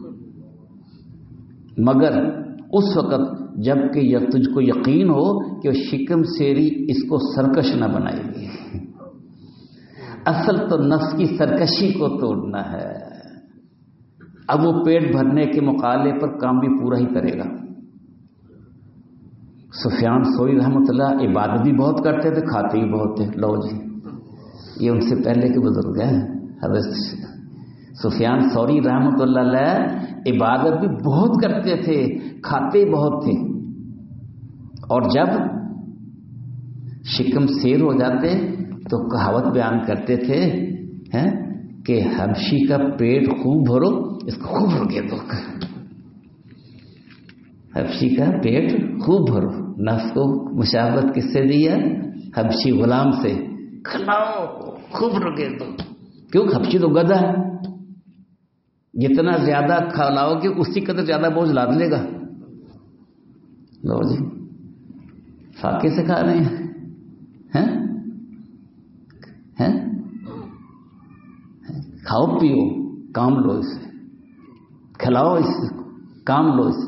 مگر اس وقت جب کہ تجھ کو یقین ہو کہ وہ شکم سیری اس کو سرکش نہ بنائے گی. اصل تو نفس کی سرکشی کو توڑنا ہے. اب وہ پیٹ بھرنے کے مقابلے پر کام بھی پورا ہی کرے گا. سفیان ثوری رحمۃ اللہ عبادت بھی بہت کرتے تھے، کھاتے بھی بہت تھے. لو جی، یہ ان سے پہلے کے بزرگ ہیں. حضرت سفیان ثوری رحمۃ اللہ علیہ عبادت بھی بہت کرتے تھے، کھاتے بہت تھے. اور جب شکم سیر ہو جاتے تو کہاوت بیان کرتے تھے کہ حبشی کا پیٹ خوب بھرو، اس کو خوب بھر گیا. تو حبشی کا پیٹ خوب بھرو، نفس کو مشابہت کس سے دی ہے؟ حبشی غلام سے. کھلاؤ خوب بھر گیا. تو کیوں؟ حبشی تو گدھا ہے. جتنا زیادہ کھلاؤ گے اسی قدر زیادہ بوجھ لاد لے گا. لو جی، فاقے سے کھا رہے ہیں. کھاؤ پیو، کام لو اس سے، کھلاؤ اس سے، کام لو اس سے.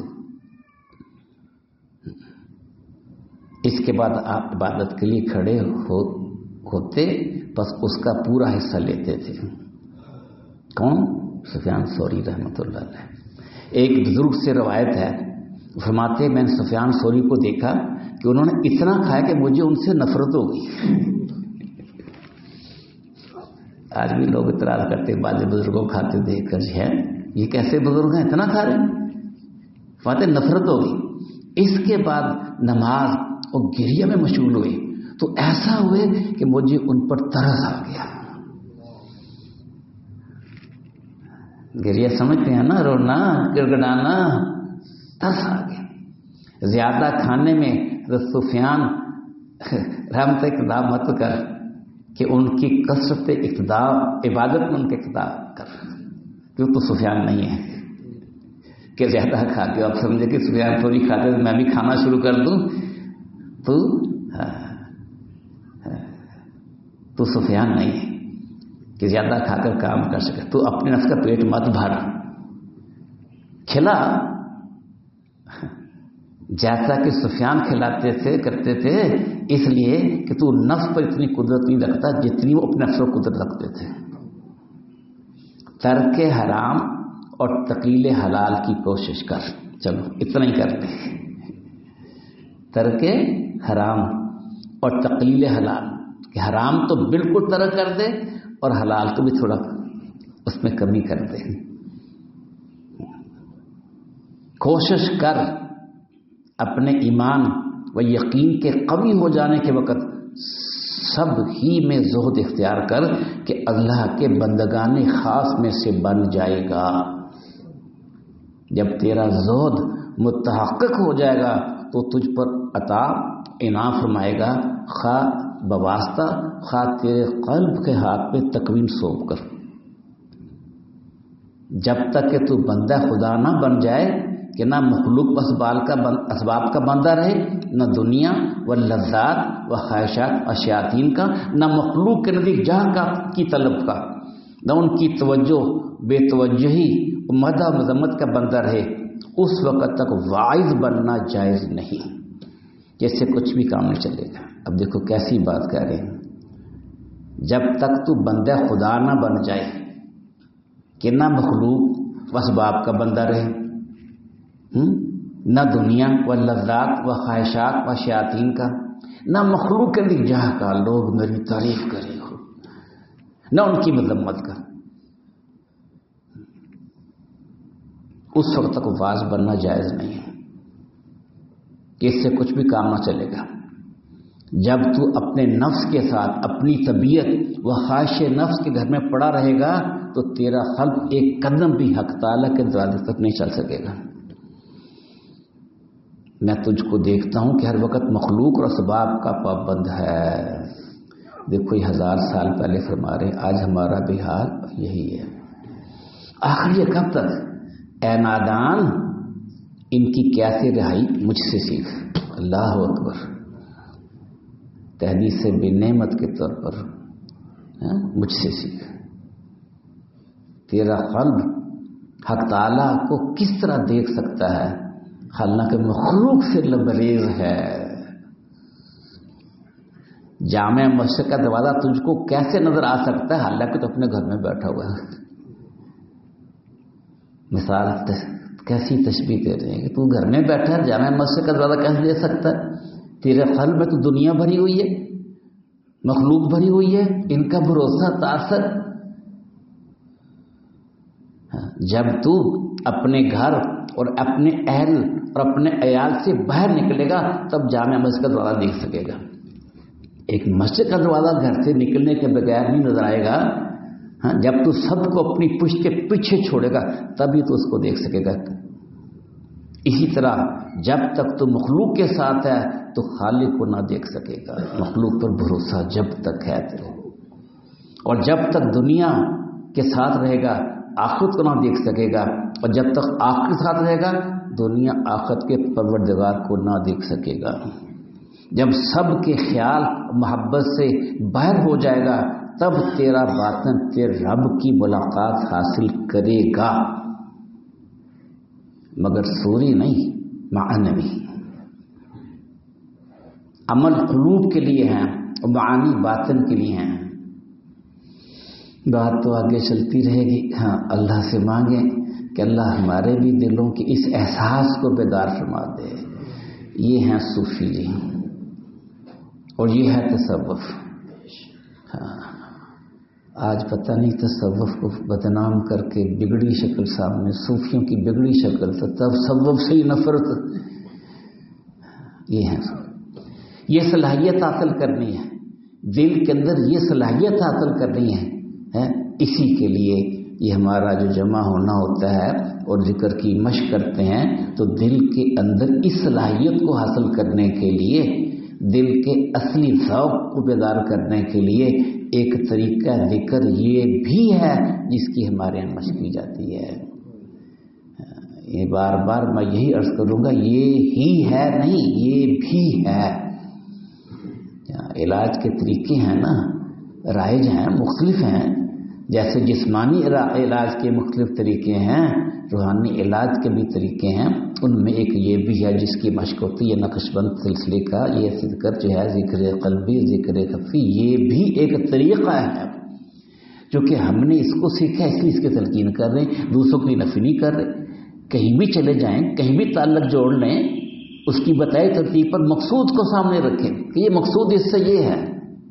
اس کے بعد آپ عبادت کے لیے کھڑے ہوتے، بس اس کا پورا حصہ لیتے تھے. کون؟ سفیان ثوری رحمۃ اللہ علیہ. ایک بزرگ سے روایت ہے، فرماتے میں نے سفیان ثوری کو دیکھا کہ انہوں نے اتنا کھایا کہ مجھے ان سے نفرت ہو گئی. آج بھی لوگ اعتراض کرتے، بعض بزرگوں کھاتے دیکھ کر ہے یہ کیسے بزرگ ہیں اتنا کھا رہے ہیں. فرماتے نفرت ہو گئی. اس کے بعد نماز اور گریہ میں مشغول ہوئے تو ایسا ہوئے کہ مجھے ان پر ترس آ گیا. گریہ سمجھتے ہیں نا، رونا، گڑگڑانا. ترس آ گیا۔ زیادہ کھانے میں حضرت سفیان رحمت اقتدا مت کر کہ ان کی کثرت اقتدا عبادت میں ان کے اقتدا کر، کیوں تو سفیان نہیں ہے کہ زیادہ کھاتے ہو۔ آپ سمجھے کہ سفیان تھوڑی کھاتے تو میں بھی کھانا شروع کر دوں، تو سفیان نہیں ہے کہ زیادہ کھا کر کام کر سکے۔ تو اپنے نفس کا پیٹ مت بھر، کھلا جیسا کہ سفیان کھلاتے تھے کرتے تھے، اس لیے کہ تو نفس پر اتنی قدرت نہیں رکھتا جتنی وہ اپنے نفس پر قدرت رکھتے تھے۔ ترک حرام اور تقلیل حلال کی کوشش کر، چلو اتنا ہی کر لیں، ترک حرام اور تقلیل حلال، کہ حرام تو بالکل ترک کر دے اور حلال کو بھی تھوڑا اس میں کمی کر دے۔ کوشش کر اپنے ایمان و یقین کے قوی ہو جانے کے وقت سب ہی میں زہد اختیار کر کہ اللہ کے بندگان خاص میں سے بن جائے گا۔ جب تیرا زہد متحقق ہو جائے گا تو تجھ پر عطا انعام فرمائے گا، خواہ بواسطہ خواہ تیرے قلب کے ہاتھ پہ تکوین سونپ کر۔ جب تک کہ تو بندہ خدا نہ بن جائے کہ نہ مخلوق اسباب کا بندہ رہے، نہ دنیا و لذات و خواہشات و شیاطین کا، نہ مخلوق کے نزدیک جہاں کی طلب کا، نہ ان کی توجہ بے توجہی و مدح و مذمت کا بندہ رہے، اس وقت تک واعظ بننا جائز نہیں، جیسے کچھ بھی کام نہیں چلے گا۔ اب دیکھو کیسی بات کہہ رہے ہیں، جب تک تو بندہ خدا نہ بن جائے کہ نہ مخلوق و اسباب کا بندہ رہے، نہ دنیا و لذات و خواہشات و شیاطین کا، نہ مخلوق کے لیے جہاں کا لوگ میری تعریف کرے ہو، نہ ان کی مذمت کا، اس وقت تک واعظ بننا جائز نہیں ہے کہ اس سے کچھ بھی کام نہ چلے گا۔ جب تو اپنے نفس کے ساتھ اپنی طبیعت و خواہش نفس کے گھر میں پڑا رہے گا تو تیرا قلب ایک قدم بھی حق تعالیٰ کے دروازے تک نہیں چل سکے گا۔ میں تجھ کو دیکھتا ہوں کہ ہر وقت مخلوق اور اسباب کا پابند ہے۔ دیکھو یہ 1000 سال پہلے فرما رہے ہیں، آج ہمارا بھی حال یہی ہے۔ آخر یہ کب تک؟ اے نادان، ان کی کیسے رہائی مجھ سے سیکھ۔ اللہ اکبر، تحدیث سے بے نعمت کے طور پر مجھ سے سیکھ۔ تیرا قلب حق تعالیٰ کو کس طرح دیکھ سکتا ہے حالانکہ مخلوق سے لبریز ہے۔ جامع مسجد کا دروازہ تجھ کو کیسے نظر آ سکتا ہے حالانکہ تو اپنے گھر میں بیٹھا ہوا ہے۔ مثال کیسی تشبیہ دے رہے ہیں کہ تو گھر میں بیٹھا ہے، جامع مسجد کا دروازہ کیسے دے سکتا ہے؟ تیرے قلب میں تو دنیا بھری ہوئی ہے، مخلوق بھری ہوئی ہے، ان کا بھروسہ تاثر۔ جب تو اپنے گھر اور اپنے اہل اور اپنے عیال سے باہر نکلے گا تب جامع مسجد کا دروازہ دیکھ سکے گا۔ ایک مسجد کا دروازہ گھر سے نکلنے کے بغیر نہیں نظر آئے گا۔ جب تو سب کو اپنی پشت کے پیچھے چھوڑے گا تبھی تو اس کو دیکھ سکے گا۔ اسی طرح جب تک تو مخلوق کے ساتھ ہے تو خالق کو نہ دیکھ سکے گا۔ مخلوق پر بھروسہ جب تک ہے تیرے، اور جب تک دنیا کے ساتھ رہے گا آخرت کو نہ دیکھ سکے گا، اور جب تک آخرت کے ساتھ رہے گا دنیا آخرت کے پروردگار کو نہ دیکھ سکے گا۔ جب سب کے خیال محبت سے باہر ہو جائے گا تب تیرا باطن تیرے رب کی ملاقات حاصل کرے گا، مگر سوری نہیں، معنوی۔ عمل قلوب کے لیے ہیں اور معانی باطن کے لیے ہیں۔ بات تو آگے چلتی رہے گی۔ ہاں، اللہ سے مانگیں کہ اللہ ہمارے بھی دلوں کے اس احساس کو بیدار فرما دے۔ یہ ہیں صوفی جی اور یہ ہے تصوف۔ ہاں، آج پتہ نہیں تصوف کو بدنام کر کے بگڑی شکل سامنے، صوفیوں کی بگڑی شکل، تصوف سے ہی نفرت۔ یہ ہے، یہ صلاحیت حاصل کرنی ہے، دل کے اندر یہ صلاحیت حاصل کرنی ہے۔ اسی کے لیے یہ ہمارا جو جمع ہونا ہوتا ہے اور ذکر کی مشق کرتے ہیں تو دل کے اندر اس صلاحیت کو حاصل کرنے کے لیے، دل کے اصلی ذوق کو بیدار کرنے کے لیے ایک طریقہ ذکر یہ بھی ہے جس کی ہمارے یہاں مشق کی جاتی ہے۔ یہ بار بار میں یہی عرض کروں گا، یہ ہی ہے نہیں، یہ بھی ہے۔ علاج کے طریقے ہیں نا، رائج ہیں، مختلف ہیں، جیسے جسمانی علاج کے مختلف طریقے ہیں، روحانی علاج کے بھی طریقے ہیں، ان میں ایک یہ بھی ہے جس کی مشق ہوتی ہے نقش بند سلسلے کا، یہ ذکر جو ہے ذکر قلبی، ذکر خفی، یہ بھی ایک طریقہ ہے جو کہ ہم نے اس کو سیکھا، اس لیے اس کی تلقین کر رہے ہیں، دوسروں کی نفی نہیں کر رہے۔ کہیں بھی چلے جائیں، کہیں بھی تعلق جوڑ لیں، اس کی بتائی ترتیب پر مقصود کو سامنے رکھیں کہ یہ مقصود اس سے یہ ہے،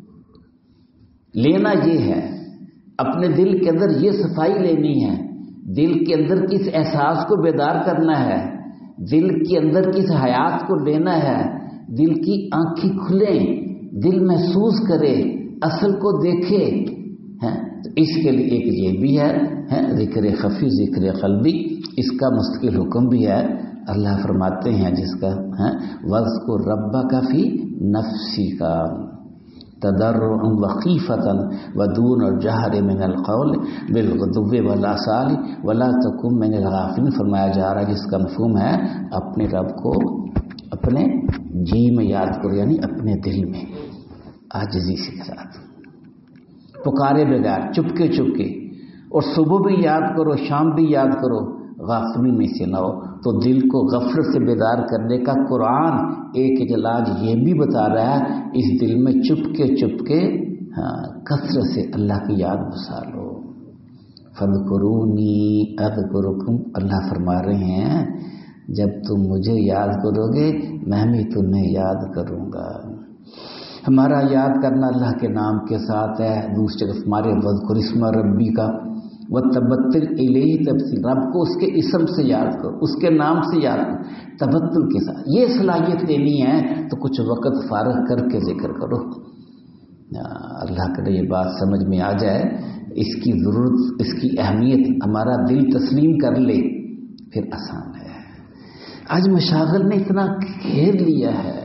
لینا یہ ہے، اپنے دل کے اندر یہ صفائی لینی ہے، دل کے اندر کس احساس کو بیدار کرنا ہے، دل کے اندر کس حیات کو لینا ہے، دل کی آنکھیں کھلیں، دل محسوس کرے، اصل کو دیکھے، تو اس کے لیے ایک یہ بھی ہے ذکر خفی، ذکر قلبی، اس کا مستقل حکم بھی ہے۔ اللہ فرماتے ہیں جس کا وَاذْكُرْ رَبَّكَ فِي نَفْسِكَ تَضَرُّعًا وَخِيفَةً وَدُونَ الْجَهْرِ مِنَ الْقَوْلِ بِالْغُدُوِّ وَالْآصَالِ وَلَا تَكُن مِنَ الْغَافِلِينَ، فرمایا جا رہا ہے جس کا مفہوم ہے اپنے رب کو اپنے جی میں یاد کرو، یعنی اپنے دل میں عاجزی کے ساتھ، پکارے بغیر، چپکے چپکے، اور صبح بھی یاد کرو، شام بھی یاد کرو، غافلی میں سے نہ ہو۔ تو دل کو غفلت سے بیدار کرنے کا قرآن ایک علاج یہ بھی بتا رہا ہے، اس دل میں چپکے چپکے کثرت سے اللہ کی یاد بسا لو۔ فَاذْكُرُونِي أَذْكُرُكُمْ، اللہ فرما رہے ہیں جب تم مجھے یاد کرو گے میں بھی تمہیں یاد کروں گا۔ ہمارا یاد کرنا اللہ کے نام کے ساتھ ہے، دوسرے ہمارے وذکر اسم ربی کا وتبتل الیہ تبتیل، رب کو اس کے اسم سے یاد کرو، اس کے نام سے یاد کرو، تبتل کے ساتھ۔ یہ صلاحیت لینی ہے تو کچھ وقت فارغ کر کے ذکر کرو۔ اللہ کرے یہ بات سمجھ میں آ جائے، اس کی ضرورت، اس کی اہمیت ہمارا دل تسلیم کر لے، پھر آسان ہے۔ آج مشاغل نے اتنا گھیر لیا ہے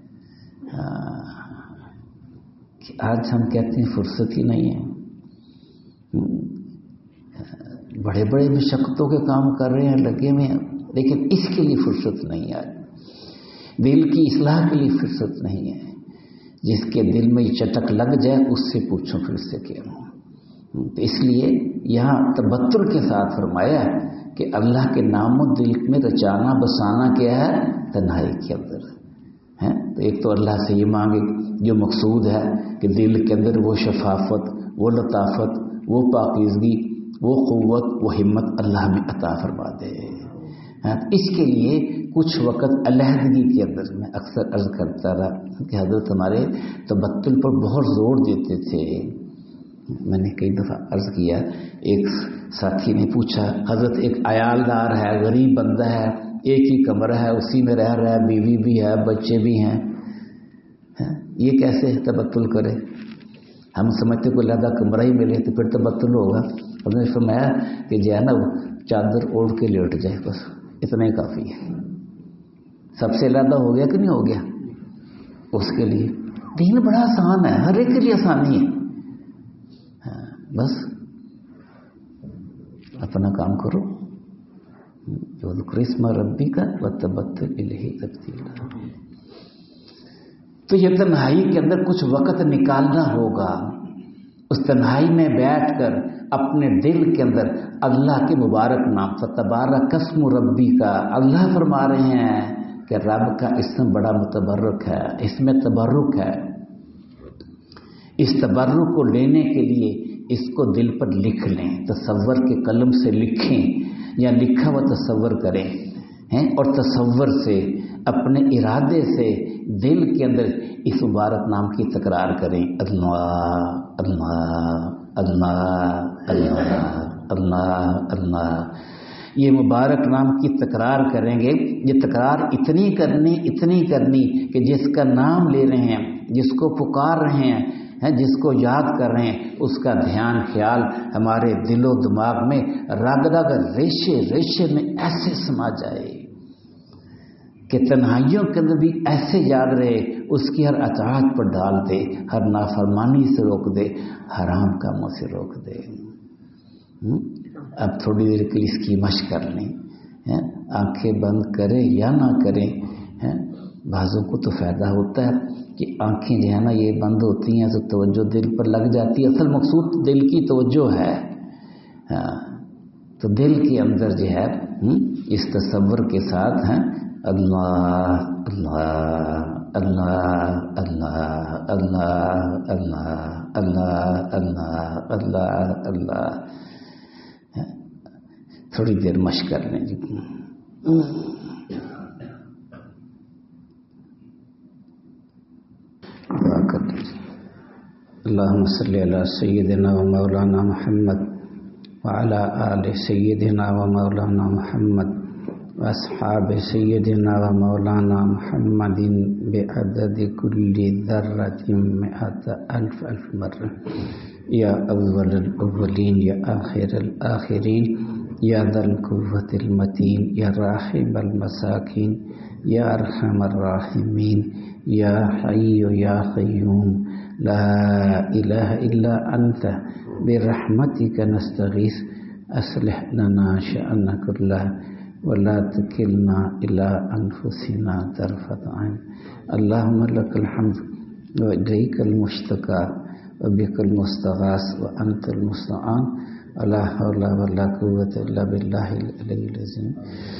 کہ آج ہم کہتے ہیں فرصت ہی نہیں ہے، بڑے بڑے مشقتوں کے کام کر رہے ہیں، لگے ہوئے ہیں، لیکن اس کے لیے فرصت نہیں ہے، دل کی اصلاح کے لیے فرصت نہیں ہے۔ جس کے دل میں یہ چٹک لگ جائے اس سے پوچھو پھر سے کیا ہوں۔ تو اس لیے یہاں تبتل کے ساتھ فرمایا کہ اللہ کے نام و دل میں رچانا بسانا کیا ہے، تنہائی کے اندر ہے۔ تو ایک تو اللہ سے یہ مانگے جو مقصود ہے کہ دل کے اندر وہ شفافت، وہ لطافت، وہ پاکیزگی، وہ قوت، وہ ہمت اللہ میں عطا فرما دے۔ اس کے لیے کچھ وقت علیحدگی کے اندر، میں اکثر عرض کرتا رہا کہ حضرت ہمارے تبتل پر بہت زور دیتے تھے۔ میں نے کئی دفعہ عرض کیا، ایک ساتھی نے پوچھا حضرت ایک عیالدار ہے، غریب بندہ ہے، ایک ہی کمرہ ہے، اسی میں رہ رہا ہے، بیوی بھی ہے، بچے بھی ہیں، یہ کیسے تبتل کرے؟ ہم سمجھتے کوئی لہذا کمرہ ہی ملے تو پھر تبتل ہوگا۔ انہوں نے فرمایا کہ جو ہے نا وہ چادر اوڑھ کے لیٹ جائے، بس اتنا ہی کافی ہے۔ سب سے زیادہ ہو گیا کہ نہیں ہو گیا؟ اس کے لیے دین بڑا آسان ہے، ہر ایک کے لیے آسانی ہے، بس اپنا کام کرو، جو ذکر اسم ربی کا وتبتل الیہ تبتیلا۔ تو یہ تنہائی کے اندر کچھ وقت نکالنا ہوگا، اس تنہائی میں بیٹھ کر اپنے دل کے اندر اللہ کے مبارک نام، فتبارک اسم ربی کا، اللہ فرما رہے ہیں کہ رب کا اسم بڑا متبرک ہے، اس میں تبرک ہے۔ اس تبرک کو لینے کے لیے اس کو دل پر لکھ لیں، تصور کے قلم سے لکھیں یا لکھا ہوا تصور کریں، اور تصور سے اپنے ارادے سے دل کے اندر اس مبارک نام کی تکرار کریں، اللہ اللہ اللہ اللہ اللہ اللہ۔ یہ مبارک نام کی تکرار کریں گے، یہ تکرار اتنی کرنی کہ جس کا نام لے رہے ہیں، جس کو پکار رہے ہیں، ہیں جس کو یاد کر رہے ہیں اس کا دھیان خیال ہمارے دل و دماغ میں رگ رگ ریشے ریشے میں ایسے سما جائے کہ تنہائیوں کے اندر بھی ایسے یاد رہے، اس کی ہر اطاعت پر ڈال دے، ہر نافرمانی سے روک دے، حرام کاموں سے روک دے۔ اب تھوڑی دیر کے لیے اس کی مشق کر لیں، آنکھیں بند کریں یا نہ کریں، بعضوں کو تو فائدہ ہوتا ہے کہ آنکھیں جو ہے نا یہ بند ہوتی ہیں تو توجہ دل پر لگ جاتی ہے، اصل مقصود دل کی توجہ ہے، تو دل کے اندر جو ہے اس تصور کے ساتھ اللہ اللہ اللہ اللہ اللہ اللہ اللہ اللہ اللہ اللہ، تھوڑی دیر مشق کر لیں جی۔ دعا کر لیجیے۔ اللہم صلی علی سیدنا و مولانا محمد وعلی آل سیدنا و مولانا محمد واصحاب سیدنا و مولانا محمد بعدد کل ذرۃ مئۃ الف الف مرہ، یا اول الاولین یا آخر الآخرین، یا ذا القوۃ المتین، یا راحم المساکین، یا ارحم الراحمین، یا حی یا قیوم، لا الہ الا انت برحمتک نستغیث، اصلح لنا شأننا کلہ ولا تکلنا الی انفسنا طرفۃ عین۔ اللہم لک الحمد والیک المشتکى وبک المستغاث وانت المستعان، لا حول ولا قوة الا باللہ العلی العظیم۔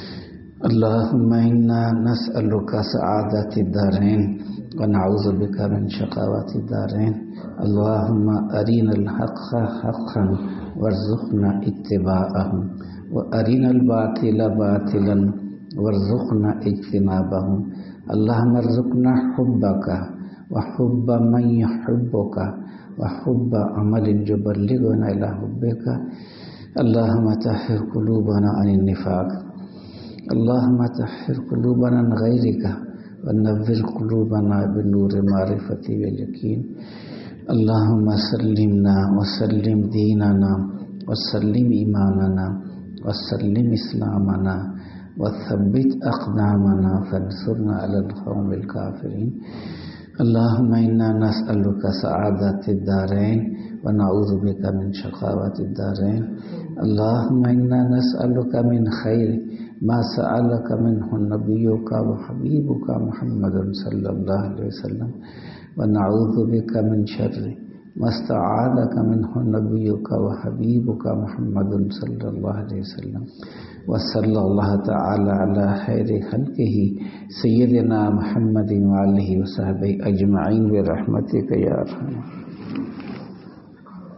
اللہم انا نسألک سعادت الدارین ونعوذ بک من شقاوت الدارین۔ اللہم ارنا الحق حقا وارزقنا اتباعہ وارنا الباطل باطلا وارزقنا اجتنابہ۔ اللہم ارزقنا حبک وحب من يحبک وحب عمل يبلغنا إلى حبك۔ اللهم طهر قلوبنا عن النفاق، اللهم طهر قلوبنا عن غيرك ونور قلوبنا بنور معرفة واليقين۔ اللهم سلمنا وسلم ديننا وسلم إيماننا وسلم إسلامنا وثبت أقدامنا فانصرنا على القوم الكافرين۔ اللهم إنا نسألك سعادة الدارين ونعوذ بك من شقاوة الدارين۔ اللهم إنا نسألك من خير ما سألك منه نبيك وحبيبك محمد صلى الله عليه وسلم، ونعوذ بك من شر ما استعاذك منه نبيك وحبيبك محمد صلى الله عليه وسلم، وصلى الله تعالى على خير خلقه سيدنا محمد وآله وصحبه أجمعين برحمتك يا أرحم۔